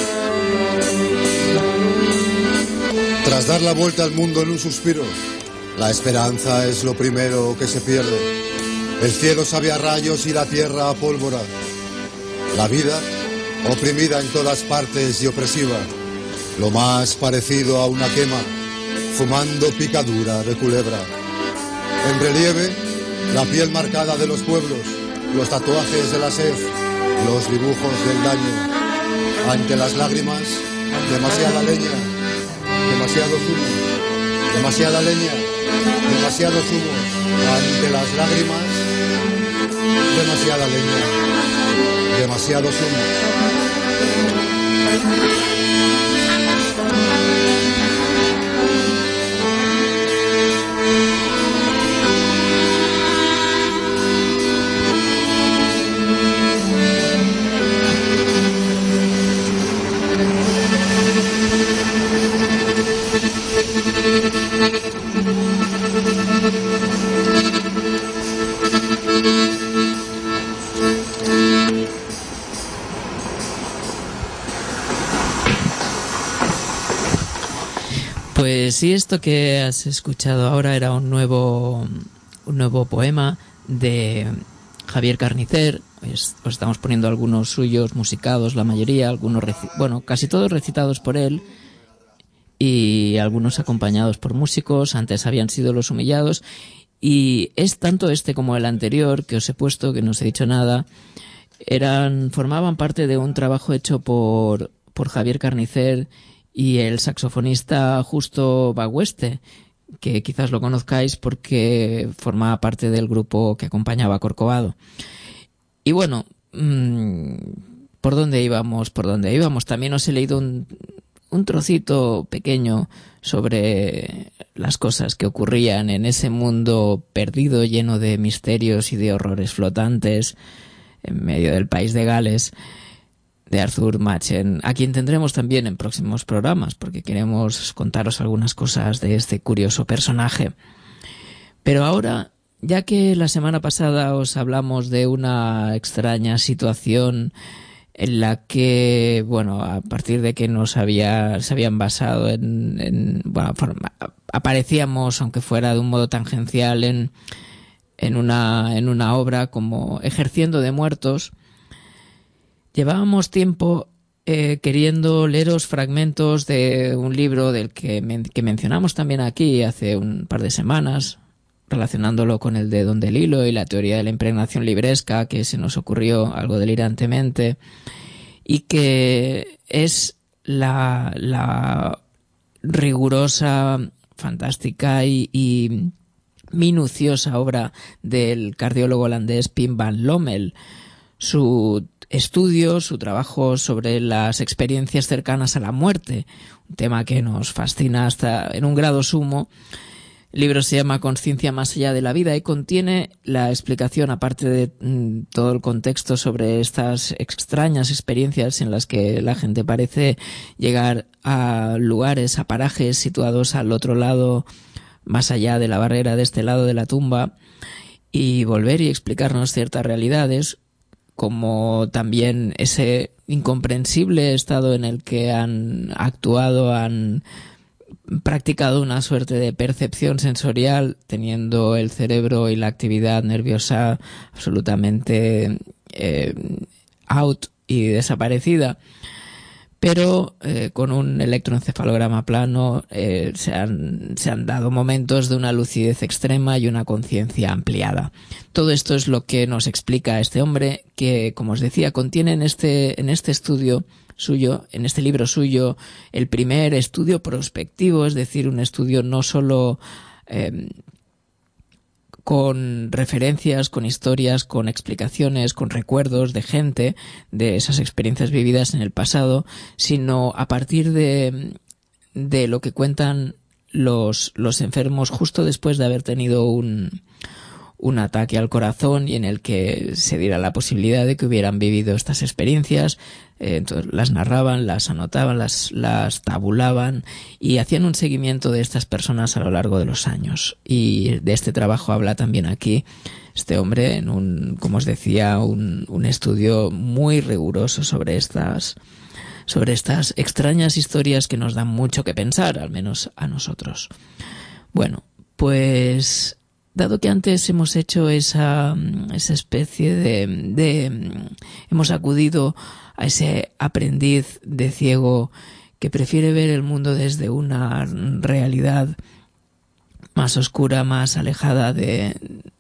Speaker 8: Dar la vuelta al mundo en un suspiro, La esperanza es lo primero que se pierde. El cielo sabe a rayos y la tierra a pólvora. La vida, oprimida en todas partes y opresiva, lo más parecido a una quema, fumando picadura de culebra. En relieve, la piel marcada de los pueblos, los tatuajes de la sed, los dibujos del daño. Ante las lágrimas, demasiada leña, demasiado zumo, demasiada leña, demasiado zumo. Ante las lágrimas, demasiada leña, demasiado zumo.
Speaker 3: Pues sí, esto que has escuchado ahora era un nuevo poema de Javier Carnicer. Os estamos poniendo algunos suyos musicados, la mayoría, algunos casi todos recitados por él y algunos acompañados por músicos. Antes habían sido Los Humillados, y es tanto este como el anterior que os he puesto, que no os he dicho nada, formaban parte de un trabajo hecho por Javier Carnicer y el saxofonista Justo Bagüeste, que quizás lo conozcáis porque formaba parte del grupo que acompañaba a Corcovado. Y bueno, ¿por dónde íbamos? También os he leído un trocito pequeño sobre las cosas que ocurrían en ese mundo perdido, lleno de misterios y de horrores flotantes, en medio del país de Gales, de Arthur Machen, a quien tendremos también en próximos programas, porque queremos contaros algunas cosas de este curioso personaje. Pero ahora, ya que la semana pasada os hablamos de una extraña situación en la que, a partir de que se habían basado aparecíamos, aunque fuera de un modo tangencial, en una obra como ejerciendo de muertos, llevábamos tiempo queriendo leeros fragmentos de un libro del que mencionamos también aquí hace un par de semanas, relacionándolo con el de Don DeLillo y la teoría de la impregnación libresca, que se nos ocurrió algo delirantemente, y que es la rigurosa, fantástica y minuciosa obra del cardiólogo holandés Pim van Lommel. Su estudio, su trabajo sobre las experiencias cercanas a la muerte, un tema que nos fascina hasta en un grado sumo. El libro se llama Conciencia más allá de la vida y contiene la explicación, aparte de todo el contexto sobre estas extrañas experiencias en las que la gente parece llegar a lugares, a parajes situados al otro lado, más allá de la barrera de este lado de la tumba, y volver y explicarnos ciertas realidades, como también ese incomprensible estado en el que han actuado, han practicado una suerte de percepción sensorial, teniendo el cerebro y la actividad nerviosa absolutamente out y desaparecida, pero con un electroencefalograma plano se han dado momentos de una lucidez extrema y una conciencia ampliada. Todo esto es lo que nos explica este hombre, que, como os decía, contiene en este estudio suyo, en este libro suyo, el primer estudio prospectivo, es decir, un estudio no solo con referencias, con historias, con explicaciones, con recuerdos de gente, de esas experiencias vividas en el pasado, sino a partir de lo que cuentan los enfermos justo después de haber tenido un ataque al corazón, y en el que se diera la posibilidad de que hubieran vivido estas experiencias. Entonces las narraban, las anotaban, las tabulaban y hacían un seguimiento de estas personas a lo largo de los años. Y de este trabajo habla también aquí este hombre en como os decía, un estudio muy riguroso sobre estas extrañas historias que nos dan mucho que pensar, al menos a nosotros. Bueno, Pues, dado que antes hemos hecho esa especie hemos acudido a ese aprendiz de ciego que prefiere ver el mundo desde una realidad más oscura, más alejada de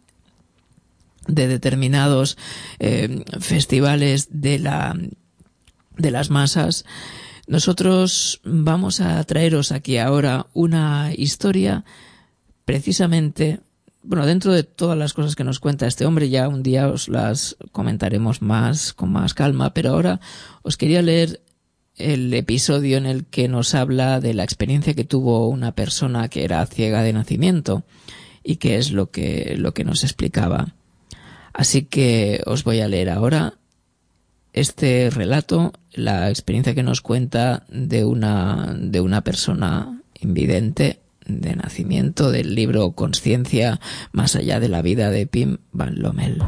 Speaker 3: determinados festivales de las masas, nosotros vamos a traeros aquí ahora una historia precisamente, bueno, dentro de todas las cosas que nos cuenta este hombre, ya un día os las comentaremos con más calma, pero ahora os quería leer el episodio en el que nos habla de la experiencia que tuvo una persona que era ciega de nacimiento y que es lo que nos explicaba. Así que os voy a leer ahora este relato, la experiencia que nos cuenta de una persona invidente de nacimiento, del libro Consciencia más allá de la vida de Pim van Lommel.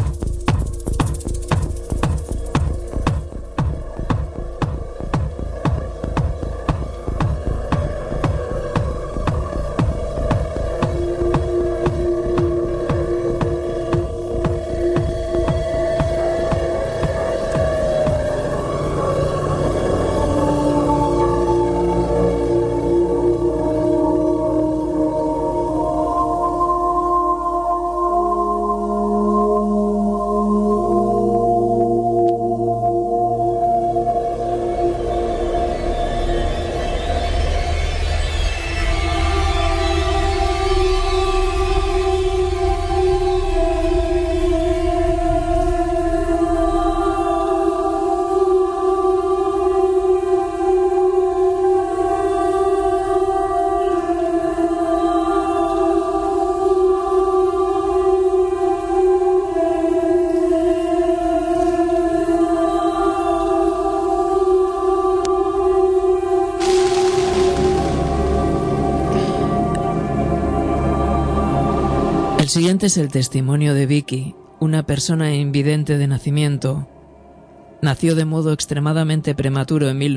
Speaker 3: El siguiente es el testimonio de Vicky, una persona invidente de nacimiento. Nació de modo extremadamente prematuro en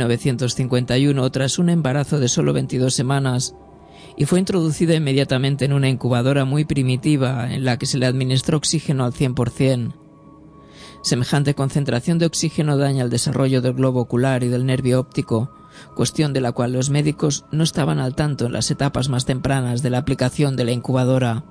Speaker 3: 1951 tras un embarazo de solo 22 semanas y fue introducida inmediatamente en una incubadora muy primitiva en la que se le administró oxígeno al 100%. Semejante concentración de oxígeno daña el desarrollo del globo ocular y del nervio óptico, cuestión de la cual los médicos no estaban al tanto en las etapas más tempranas de la aplicación de la incubadora.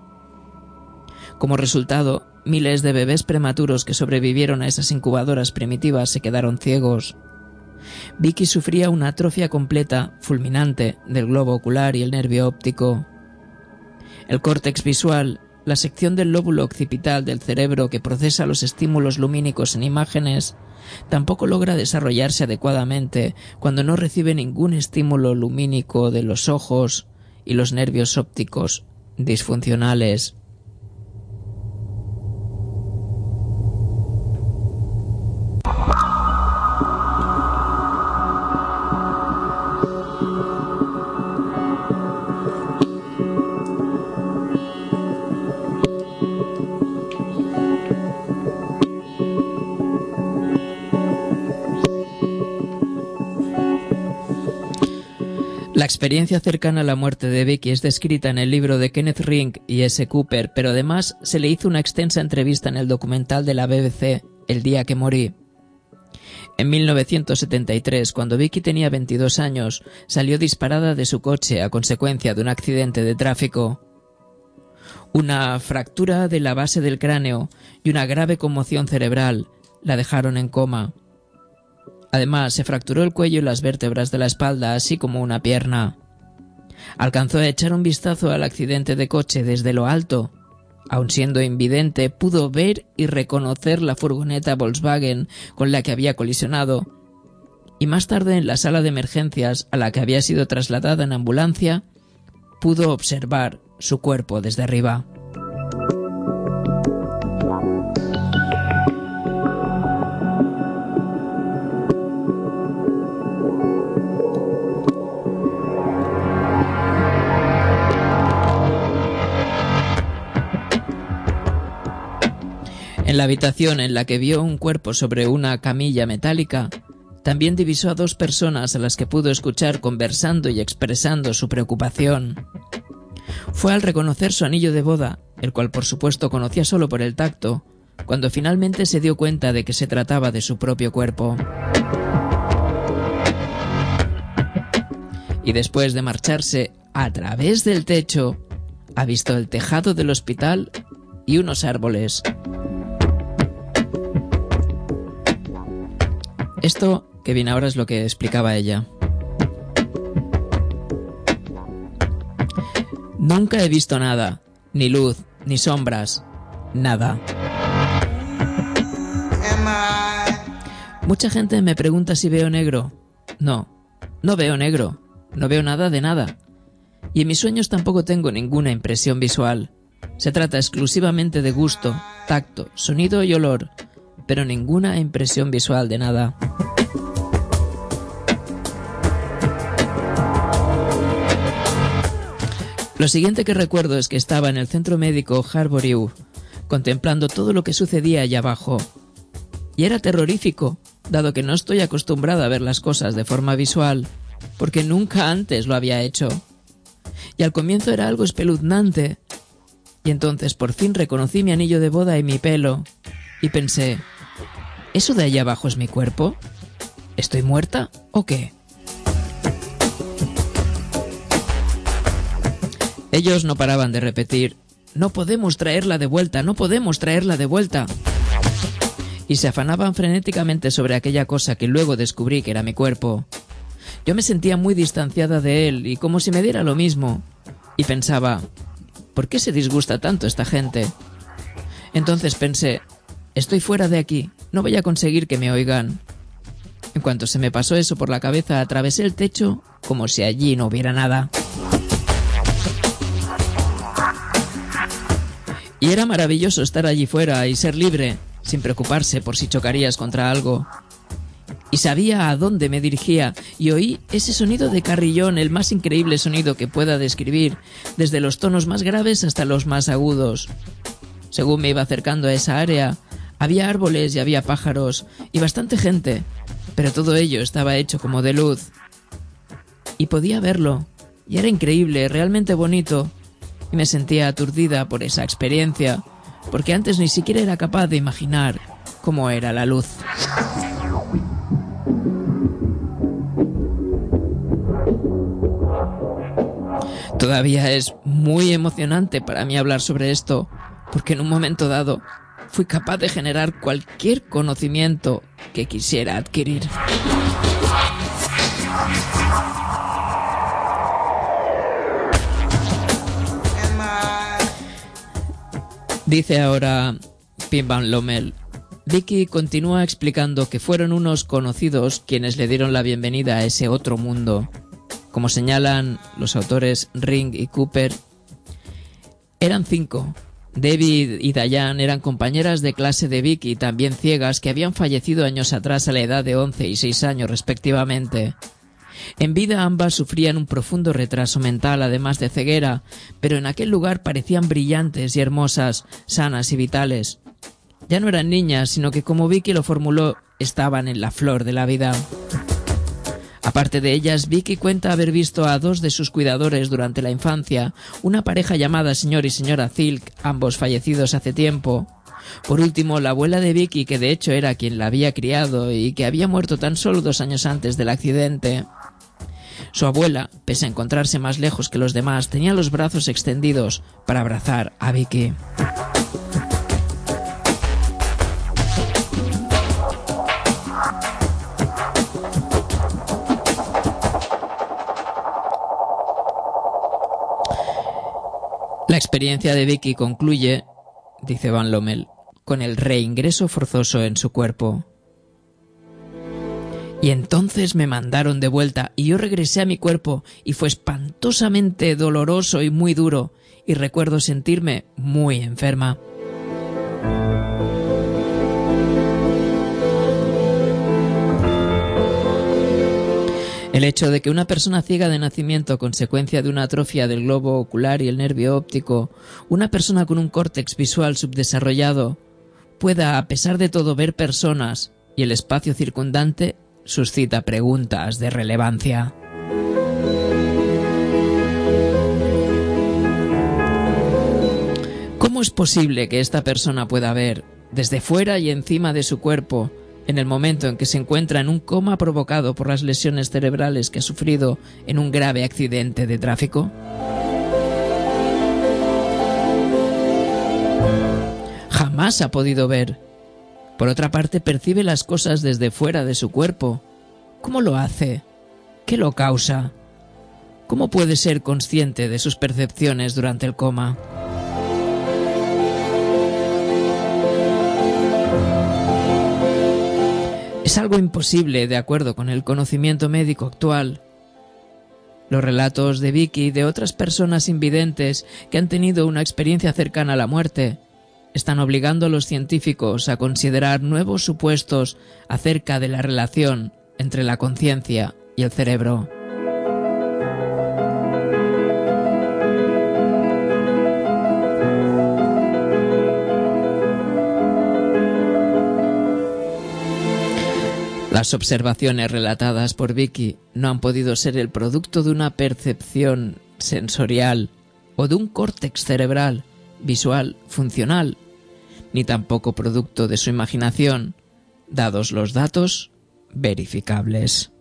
Speaker 3: Como resultado, miles de bebés prematuros que sobrevivieron a esas incubadoras primitivas se quedaron ciegos. Vicky sufría una atrofia completa, fulminante, del globo ocular y el nervio óptico. El córtex visual, la sección del lóbulo occipital del cerebro que procesa los estímulos lumínicos en imágenes, tampoco logra desarrollarse adecuadamente cuando no recibe ningún estímulo lumínico de los ojos y los nervios ópticos disfuncionales. La experiencia cercana a la muerte de Vicky es descrita en el libro de Kenneth Ring y S. Cooper, pero además se le hizo una extensa entrevista en el documental de la BBC, El día que morí. En 1973, cuando Vicky tenía 22 años, salió disparada de su coche a consecuencia de un accidente de tráfico. Una fractura de la base del cráneo y una grave conmoción cerebral la dejaron en coma. Además, se fracturó el cuello y las vértebras de la espalda, así como una pierna. Alcanzó a echar un vistazo al accidente de coche desde lo alto. Aun siendo invidente, pudo ver y reconocer la furgoneta Volkswagen con la que había colisionado. Y más tarde, en la sala de emergencias a la que había sido trasladada en ambulancia, pudo observar su cuerpo desde arriba. En la habitación en la que vio un cuerpo sobre una camilla metálica, también divisó a dos personas a las que pudo escuchar conversando y expresando su preocupación. Fue al reconocer su anillo de boda, el cual por supuesto conocía solo por el tacto, cuando finalmente se dio cuenta de que se trataba de su propio cuerpo. Y después de marcharse a través del techo, ha visto el tejado del hospital y unos árboles. Esto que viene ahora es lo que explicaba ella. Nunca he visto nada, ni luz, ni sombras, nada. Mucha gente me pregunta si veo negro. No, no veo negro, no veo nada de nada. Y en mis sueños tampoco tengo ninguna impresión visual. Se trata exclusivamente de gusto, tacto, sonido y olor, pero ninguna impresión visual de nada. Lo siguiente que recuerdo es que estaba en el centro médico Harbour, contemplando todo lo que sucedía allá abajo. Y era terrorífico, dado que no estoy acostumbrado a ver las cosas de forma visual, porque nunca antes lo había hecho. Y al comienzo era algo espeluznante. Y entonces por fin reconocí mi anillo de boda y mi pelo, y pensé, ¿eso de allá abajo es mi cuerpo? ¿Estoy muerta o qué? Ellos no paraban de repetir, no podemos traerla de vuelta, no podemos traerla de vuelta. Y se afanaban frenéticamente sobre aquella cosa que luego descubrí que era mi cuerpo. Yo me sentía muy distanciada de él y como si me diera lo mismo. Y pensaba, ¿por qué se disgusta tanto esta gente? Entonces pensé, estoy fuera de aquí, no voy a conseguir que me oigan. En cuanto se me pasó eso por la cabeza, atravesé el techo como si allí no hubiera nada. Y era maravilloso estar allí fuera y ser libre, sin preocuparse por si chocarías contra algo. Y sabía a dónde me dirigía, y oí ese sonido de carrillón, el más increíble sonido que pueda describir, desde los tonos más graves hasta los más agudos. Según me iba acercando a esa área, había árboles y había pájaros, y bastante gente, pero todo ello estaba hecho como de luz. Y podía verlo, y era increíble, realmente bonito, y me sentía aturdida por esa experiencia, porque antes ni siquiera era capaz de imaginar cómo era la luz. Todavía es muy emocionante para mí hablar sobre esto, porque en un momento dado fui capaz de generar cualquier conocimiento que quisiera adquirir. Dice ahora Pim Van Lommel. Vicky continúa explicando que fueron unos conocidos quienes le dieron la bienvenida a ese otro mundo. Como señalan los autores Ring y Cooper, eran 5. David y Diane eran compañeras de clase de Vicky, también ciegas, que habían fallecido años atrás a la edad de 11 y 6 años respectivamente. En vida ambas sufrían un profundo retraso mental, además de ceguera, pero en aquel lugar parecían brillantes y hermosas, sanas y vitales. Ya no eran niñas, sino que, como Vicky lo formuló, estaban en la flor de la vida. Aparte de ellas, Vicky cuenta haber visto a 2 de sus cuidadores durante la infancia, una pareja llamada señor y señora Silk, ambos fallecidos hace tiempo. Por último, la abuela de Vicky, que de hecho era quien la había criado y que había muerto tan solo 2 años antes del accidente. Su abuela, pese a encontrarse más lejos que los demás, tenía los brazos extendidos para abrazar a Vicky. La experiencia de Vicky concluye, dice Van Lommel, con el reingreso forzoso en su cuerpo. Y entonces me mandaron de vuelta y yo regresé a mi cuerpo y fue espantosamente doloroso y muy duro y recuerdo sentirme muy enferma. El hecho de que una persona ciega de nacimiento a consecuencia de una atrofia del globo ocular y el nervio óptico, una persona con un córtex visual subdesarrollado, pueda a pesar de todo ver personas y el espacio circundante, suscita preguntas de relevancia. ¿Cómo es posible que esta persona pueda ver, desde fuera y encima de su cuerpo, en el momento en que se encuentra en un coma provocado por las lesiones cerebrales que ha sufrido en un grave accidente de tráfico? Jamás ha podido ver. Por otra parte, percibe las cosas desde fuera de su cuerpo. ¿Cómo lo hace? ¿Qué lo causa? ¿Cómo puede ser consciente de sus percepciones durante el coma? Es algo imposible de acuerdo con el conocimiento médico actual. Los relatos de Vicky y de otras personas invidentes que han tenido una experiencia cercana a la muerte están obligando a los científicos a considerar nuevos supuestos acerca de la relación entre la conciencia y el cerebro. Las observaciones relatadas por Vicky no han podido ser el producto de una percepción sensorial o de un córtex cerebral visual funcional, ni tampoco producto de su imaginación, dados los datos verificables.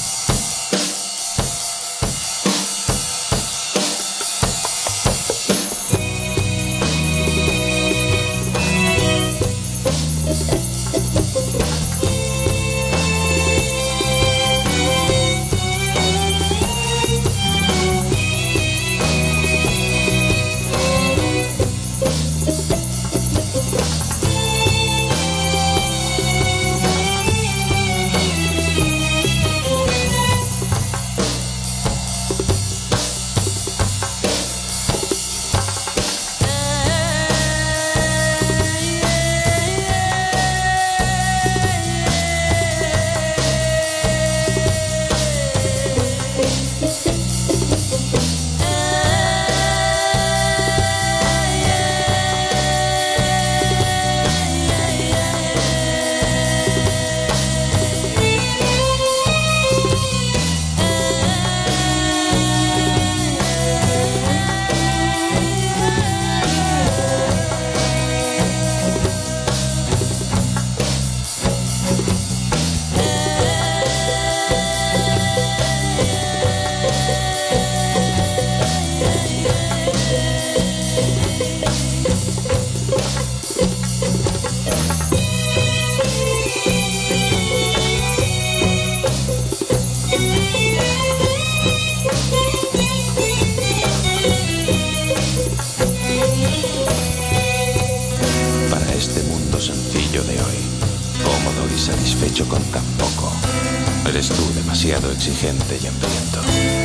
Speaker 9: Exigente y hambriento.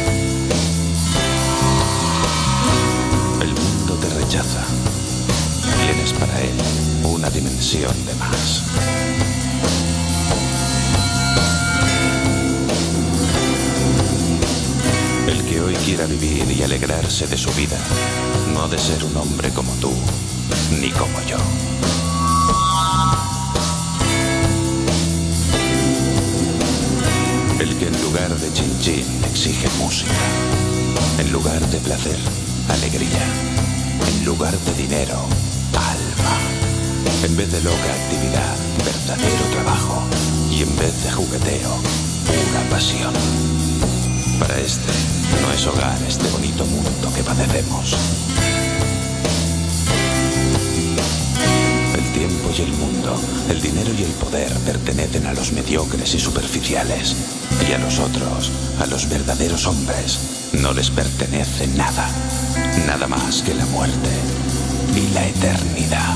Speaker 9: El mundo te rechaza. Tienes para él una dimensión de más. El que hoy quiera vivir y alegrarse de su vida, no ha de ser un hombre como tú, ni como yo. El que en lugar de chinchín exige música, en lugar de placer, alegría, en lugar de dinero, alma, en vez de loca actividad, verdadero trabajo, y en vez de jugueteo, pura pasión. Para este no es hogar este bonito mundo que padecemos. El tiempo y el mundo, el dinero y el poder pertenecen a los mediocres y superficiales. Y a los otros, a los verdaderos hombres, no les pertenece nada, nada más que la muerte y la eternidad.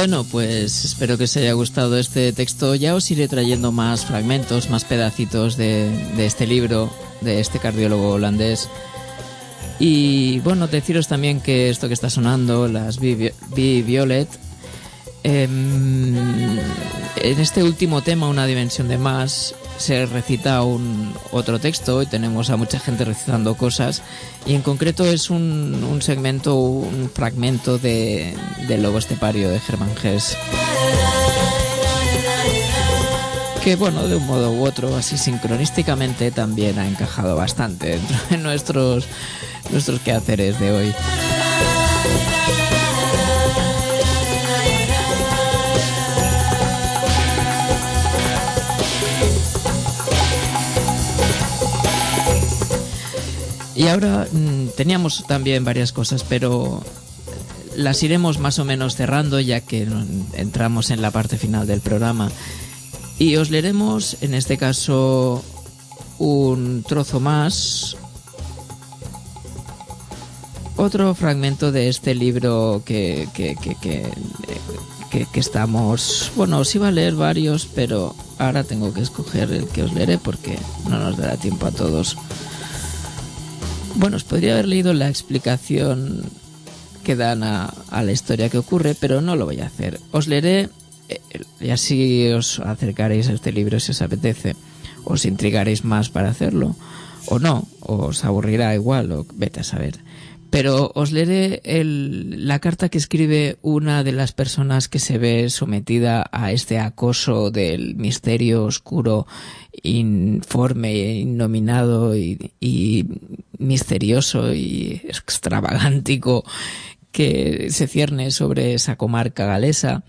Speaker 3: Bueno, pues espero que os haya gustado este texto. Ya os iré trayendo más fragmentos, más pedacitos de este libro, de este cardiólogo holandés. Y bueno, deciros también que esto que está sonando, las Be Violet, en este último tema, Una dimensión de más, se recita otro texto y tenemos a mucha gente recitando cosas, y en concreto es un segmento, un fragmento de Lobo Estepario de Hermann Hesse, que bueno, de un modo u otro, así sincronísticamente, también ha encajado bastante en nuestros quehaceres de hoy. Y ahora teníamos también varias cosas, pero las iremos más o menos cerrando ya que entramos en la parte final del programa. Y os leeremos, en este caso, un trozo más, otro fragmento de este libro que estamos... Bueno, os iba a leer varios, pero ahora tengo que escoger el que os leeré porque no nos dará tiempo a todos. Bueno, os podría haber leído la explicación que dan a la historia que ocurre, pero no lo voy a hacer. Os leeré, y así os acercaréis a este libro si os apetece. Os intrigaréis más para hacerlo, o no, os aburrirá igual, o vete a saber. Pero os leeré la carta que escribe una de las personas que se ve sometida a este acoso del misterio oscuro, informe, innominado y misterioso y extravagántico que se cierne sobre esa comarca galesa.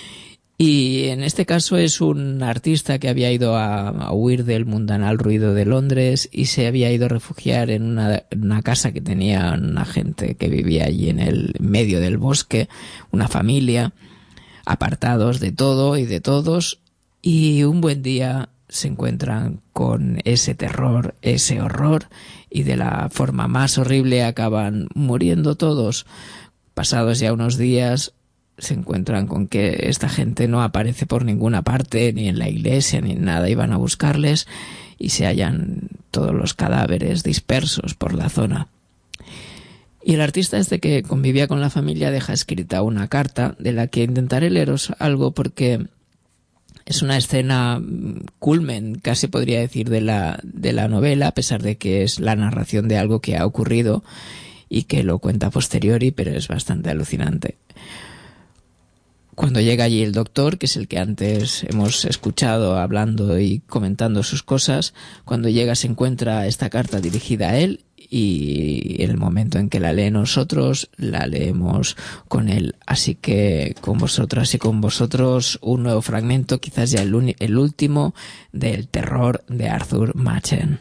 Speaker 3: Y en este caso es un artista que había ido a huir del mundanal ruido de Londres y se había ido a refugiar en una casa que tenía una gente que vivía allí en el medio del bosque, una familia, apartados de todo y de todos, y un buen día se encuentran con ese terror, ese horror, y de la forma más horrible acaban muriendo todos. Pasados ya unos días se encuentran con que esta gente no aparece por ninguna parte, ni en la iglesia, ni en nada, y van a buscarles y se hallan todos los cadáveres dispersos por la zona. Y el artista este que convivía con la familia deja escrita una carta de la que intentaré leeros algo porque es una escena culmen, casi podría decir, de la novela, a pesar de que es la narración de algo que ha ocurrido y que lo cuenta a posteriori, pero es bastante alucinante. Cuando llega allí el doctor, que es el que antes hemos escuchado hablando y comentando sus cosas, cuando llega se encuentra esta carta dirigida a él y en el momento en que la lee nosotros, la leemos con él. Así que con vosotras y con vosotros un nuevo fragmento, quizás ya el último, del terror de Arthur Machen.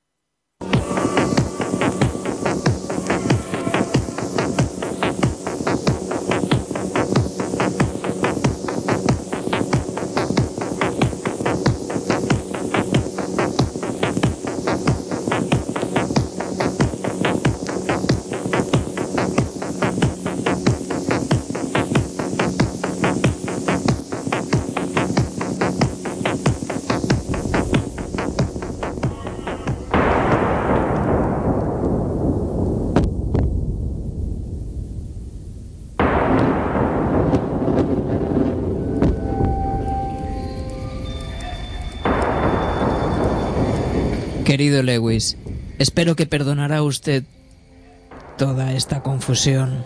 Speaker 3: Querido Lewis, espero que perdonará usted toda esta confusión.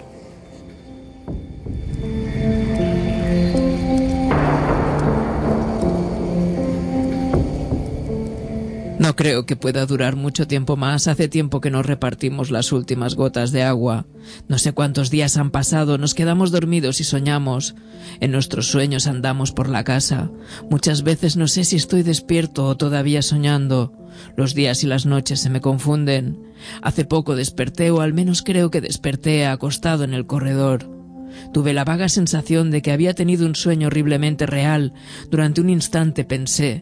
Speaker 3: No creo que pueda durar mucho tiempo más. Hace tiempo que nos repartimos las últimas gotas de agua. No sé cuántos días han pasado, nos quedamos dormidos y soñamos. En nuestros sueños andamos por la casa. Muchas veces no sé si estoy despierto o todavía soñando. Los días y las noches se me confunden. Hace poco desperté, o al menos creo que desperté acostado en el corredor. Tuve la vaga sensación de que había tenido un sueño horriblemente real. Durante un instante pensé: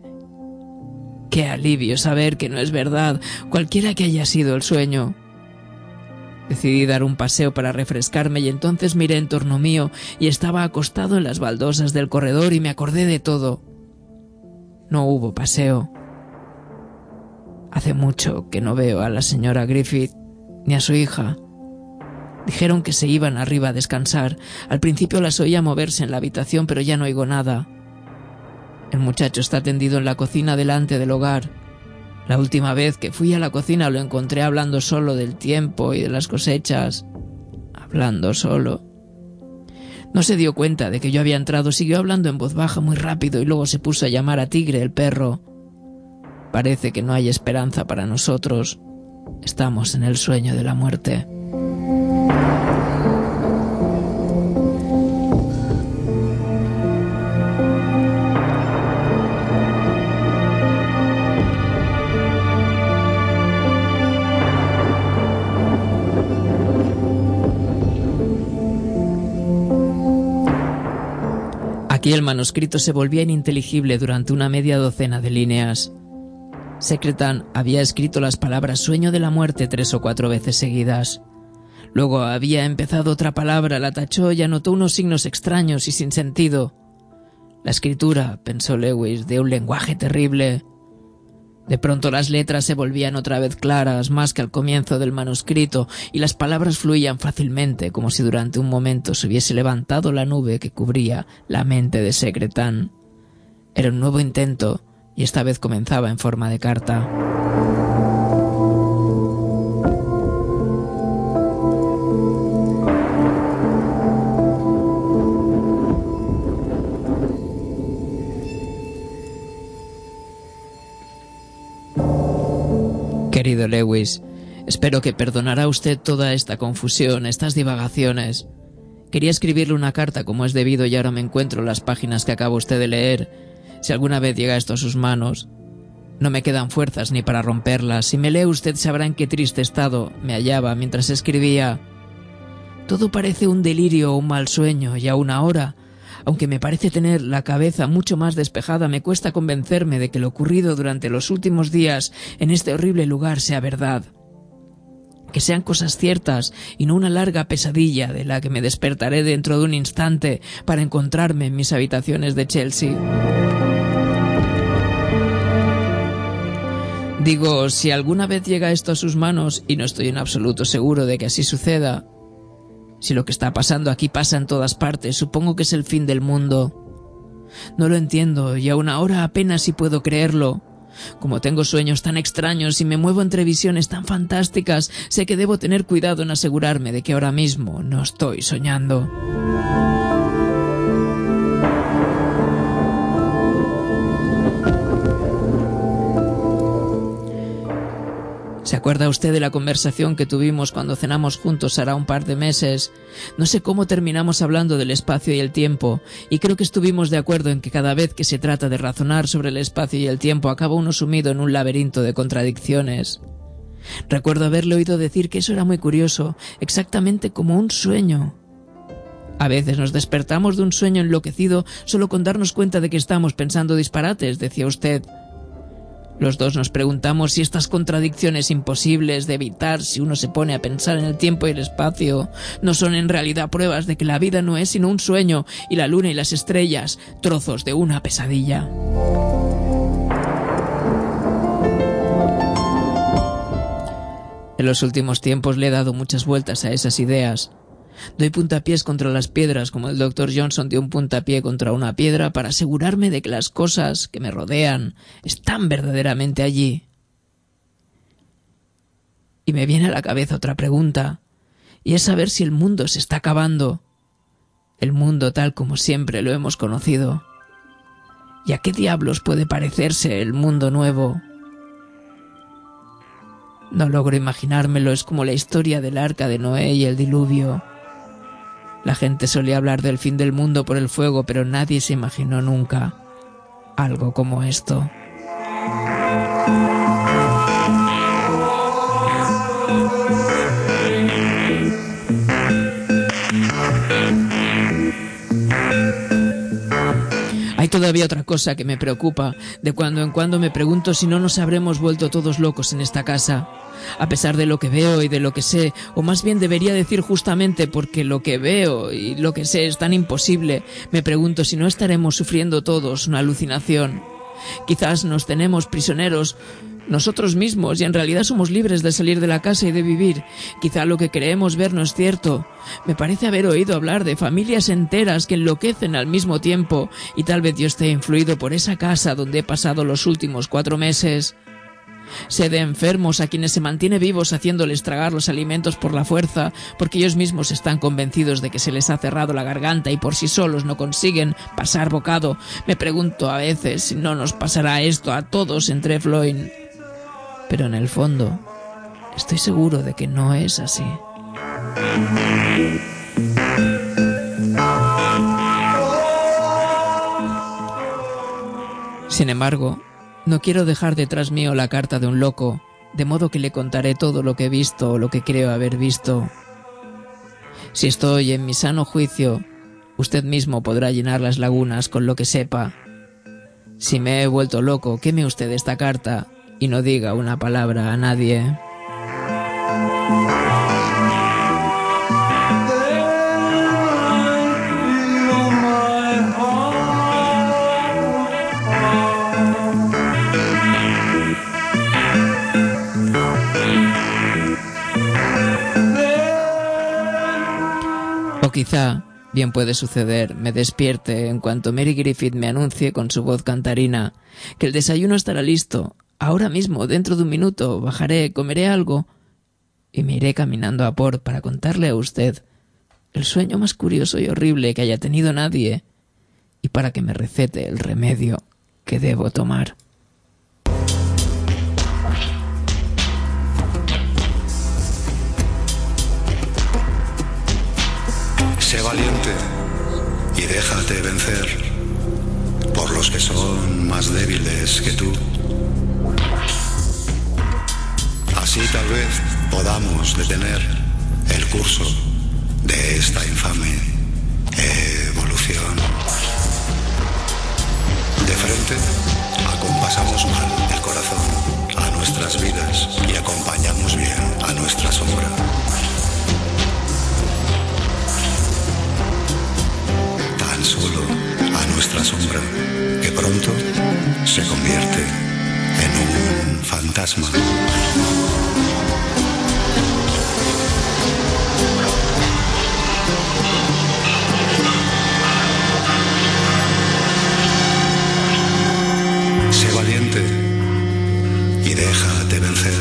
Speaker 3: qué alivio saber que no es verdad, cualquiera que haya sido el sueño. Decidí dar un paseo para refrescarme y entonces miré en torno mío y estaba acostado en las baldosas del corredor y me acordé de todo. No hubo paseo. Hace mucho que no veo a la señora Griffith ni a su hija. Dijeron que se iban arriba a descansar. Al principio las oía moverse en la habitación, pero ya no oigo nada. El muchacho está tendido en la cocina delante del hogar. La última vez que fui a la cocina lo encontré hablando solo del tiempo y de las cosechas. Hablando solo. No se dio cuenta de que yo había entrado, siguió hablando en voz baja muy rápido y luego se puso a llamar a Tigre, el perro. Parece que no hay esperanza para nosotros. Estamos en el sueño de la muerte. Aquí el manuscrito se volvía ininteligible durante una media docena de líneas. Secretan había escrito las palabras sueño de la muerte 3 o 4 veces seguidas. Luego había empezado otra palabra, la tachó y anotó unos signos extraños y sin sentido. La escritura, pensó Lewis, de un lenguaje terrible. De pronto las letras se volvían otra vez claras, más que al comienzo del manuscrito, y las palabras fluían fácilmente, como si durante un momento se hubiese levantado la nube que cubría la mente de Secretan. Era un nuevo intento, y esta vez comenzaba en forma de carta. Querido Lewis, espero que perdonará usted toda esta confusión, estas divagaciones. Quería escribirle una carta como es debido y ahora me encuentro en las páginas que acaba usted de leer. Si alguna vez llega esto a sus manos, no me quedan fuerzas ni para romperlas. Si me lee usted sabrá en qué triste estado me hallaba mientras escribía. Todo parece un delirio o un mal sueño y aún ahora, aunque me parece tener la cabeza mucho más despejada, me cuesta convencerme de que lo ocurrido durante los últimos días en este horrible lugar sea verdad. Que sean cosas ciertas y no una larga pesadilla de la que me despertaré dentro de un instante para encontrarme en mis habitaciones de Chelsea. Digo, si alguna vez llega esto a sus manos, y no estoy en absoluto seguro de que así suceda, si lo que está pasando aquí pasa en todas partes, supongo que es el fin del mundo. No lo entiendo y aún ahora apenas si puedo creerlo. Como tengo sueños tan extraños y me muevo entre visiones tan fantásticas, sé que debo tener cuidado en asegurarme de que ahora mismo no estoy soñando. ¿Se acuerda usted de la conversación que tuvimos cuando cenamos juntos hará un par de meses? No sé cómo terminamos hablando del espacio y el tiempo, y creo que estuvimos de acuerdo en que cada vez que se trata de razonar sobre el espacio y el tiempo acaba uno sumido en un laberinto de contradicciones. Recuerdo haberle oído decir que eso era muy curioso, exactamente como un sueño. A veces nos despertamos de un sueño enloquecido solo con darnos cuenta de que estamos pensando disparates, decía usted. Los dos nos preguntamos si estas contradicciones imposibles de evitar si uno se pone a pensar en el tiempo y el espacio no son en realidad pruebas de que la vida no es sino un sueño y la luna y las estrellas trozos de una pesadilla. En los últimos tiempos le he dado muchas vueltas a esas ideas. Doy puntapiés contra las piedras como el Dr. Johnson dio un puntapié contra una piedra para asegurarme de que las cosas que me rodean están verdaderamente allí. Y me viene a la cabeza otra pregunta, y es saber si el mundo se está acabando, el mundo tal como siempre lo hemos conocido. ¿Y a qué diablos puede parecerse el mundo nuevo? No logro imaginármelo, es como la historia del arca de Noé y el diluvio. La gente solía hablar del fin del mundo por el fuego, pero nadie se imaginó nunca algo como esto. Hay todavía otra cosa que me preocupa. De cuando en cuando me pregunto si no nos habremos vuelto todos locos en esta casa. A pesar de lo que veo y de lo que sé, o más bien debería decir justamente porque lo que veo y lo que sé es tan imposible, me pregunto si no estaremos sufriendo todos una alucinación. Quizás nos tenemos prisioneros nosotros mismos y en realidad somos libres de salir de la casa y de vivir. Quizá lo que creemos ver no es cierto. Me parece haber oído hablar de familias enteras que enloquecen al mismo tiempo y tal vez yo esté influido por esa casa donde he pasado los últimos 4 meses. Sé de enfermos a quienes se mantiene vivos haciéndoles tragar los alimentos por la fuerza, porque ellos mismos están convencidos de que se les ha cerrado la garganta y por sí solos no consiguen pasar bocado. Me pregunto a veces si no nos pasará esto a todos en Trefloin. Pero en el fondo, estoy seguro de que no es así. Sin embargo, no quiero dejar detrás mío la carta de un loco, de modo que le contaré todo lo que he visto o lo que creo haber visto. Si estoy en mi sano juicio, usted mismo podrá llenar las lagunas con lo que sepa. Si me he vuelto loco, queme usted esta carta y no diga una palabra a nadie. O quizá, bien puede suceder, me despierte en cuanto Mary Griffith me anuncie con su voz cantarina que el desayuno estará listo. Ahora mismo, dentro de un minuto, bajaré, comeré algo y me iré caminando a Port para contarle a usted el sueño más curioso y horrible que haya tenido nadie y para que me recete el remedio que debo tomar.
Speaker 1: Sé valiente y déjate vencer por los que son más débiles que tú. Así tal vez podamos detener el curso de esta infame evolución. De frente, acompasamos mal el corazón a nuestras vidas y acompañamos bien a nuestra sombra. Tan solo a nuestra sombra, que pronto se convierte en un fantasma. Sé valiente y déjate vencer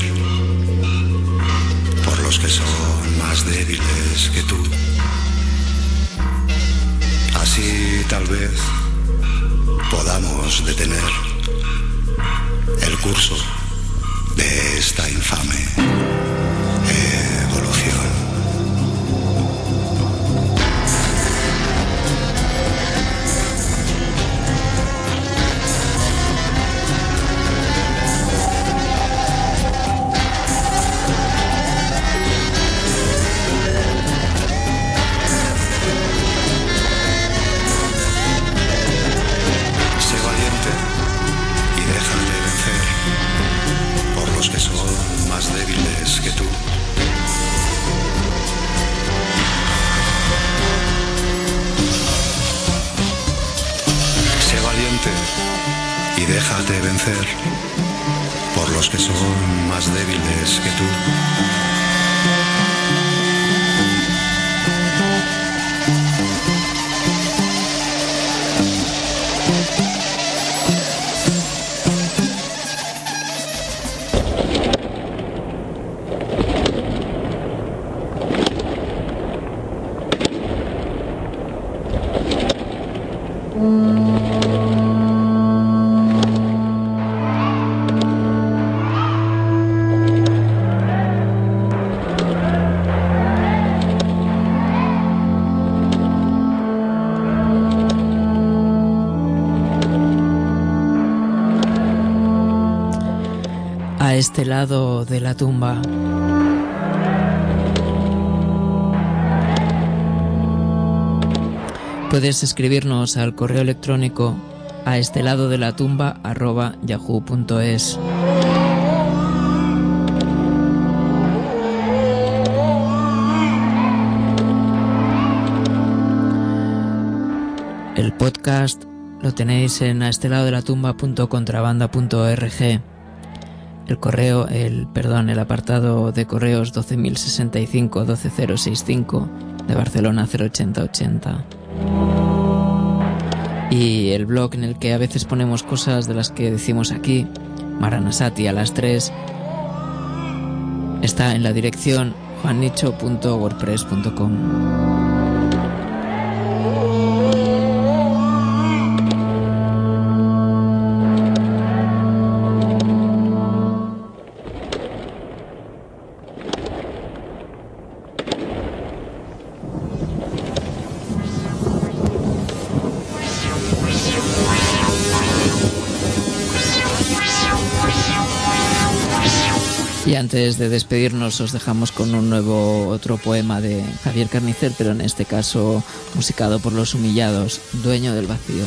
Speaker 1: por los que son más débiles que tú. Así tal vez podamos detener el curso de esta infame evolución. Y déjate vencer por los que son más débiles que tú.
Speaker 3: A este lado de la tumba. Puedes escribirnos al correo electrónico a esteladodeLaTumba@yahoo.es. El podcast lo tenéis en aesteladoDeLaTumba.contrabanda.org. El apartado de correos 12065 12065 de Barcelona 08080. Y el blog en el que a veces ponemos cosas de las que decimos aquí, Maranasati a las 3, está en la dirección juannicho.wordpress.com. Y antes de despedirnos os dejamos con otro poema de Javier Carnicer, pero en este caso musicado por Los Humillados, Dueño del Vacío.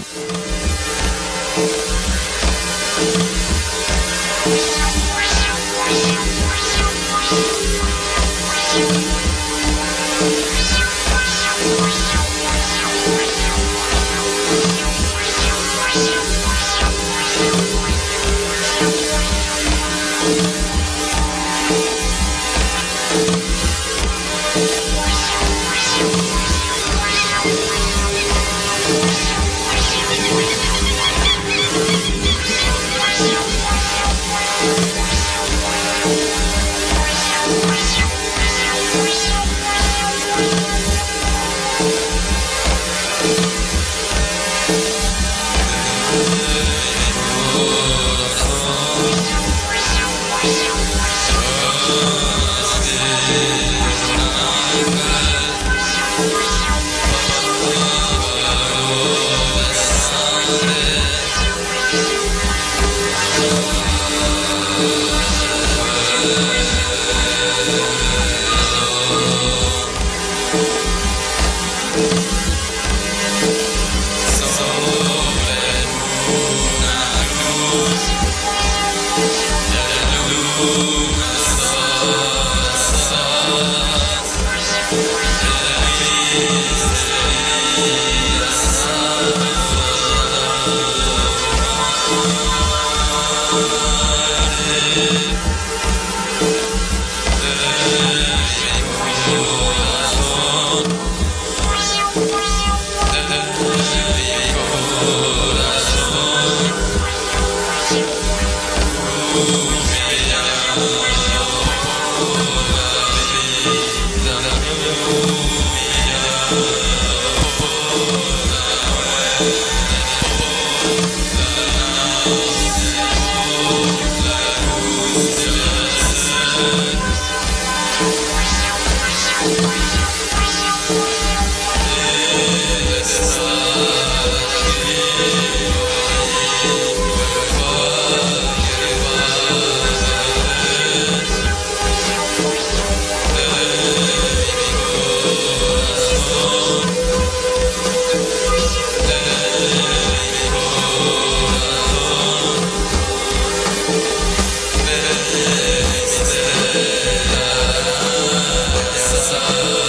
Speaker 6: Sa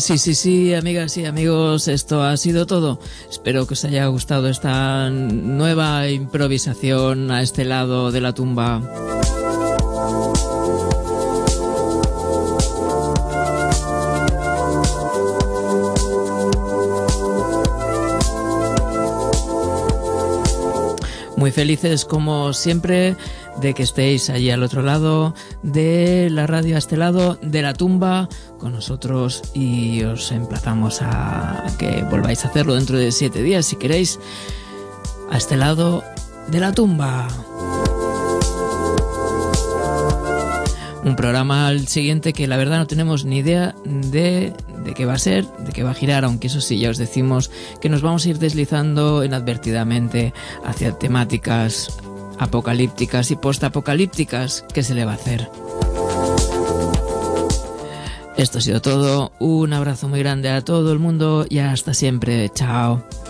Speaker 3: Sí, amigas y amigos, esto ha sido todo. Espero que os haya gustado esta nueva improvisación a este lado de la tumba. Muy felices como siempre de que estéis allí al otro lado de la radio, a este lado de la tumba con nosotros, y os emplazamos a que volváis a hacerlo dentro de 7 días si queréis, a este lado de la tumba. Un programa al siguiente que la verdad no tenemos ni idea de qué va a ser, de qué va a girar, aunque eso sí, ya os decimos que nos vamos a ir deslizando inadvertidamente hacia temáticas apocalípticas y postapocalípticas. ¿Qué se le va a hacer? Esto ha sido todo. Un abrazo muy grande a todo el mundo y hasta siempre. Chao.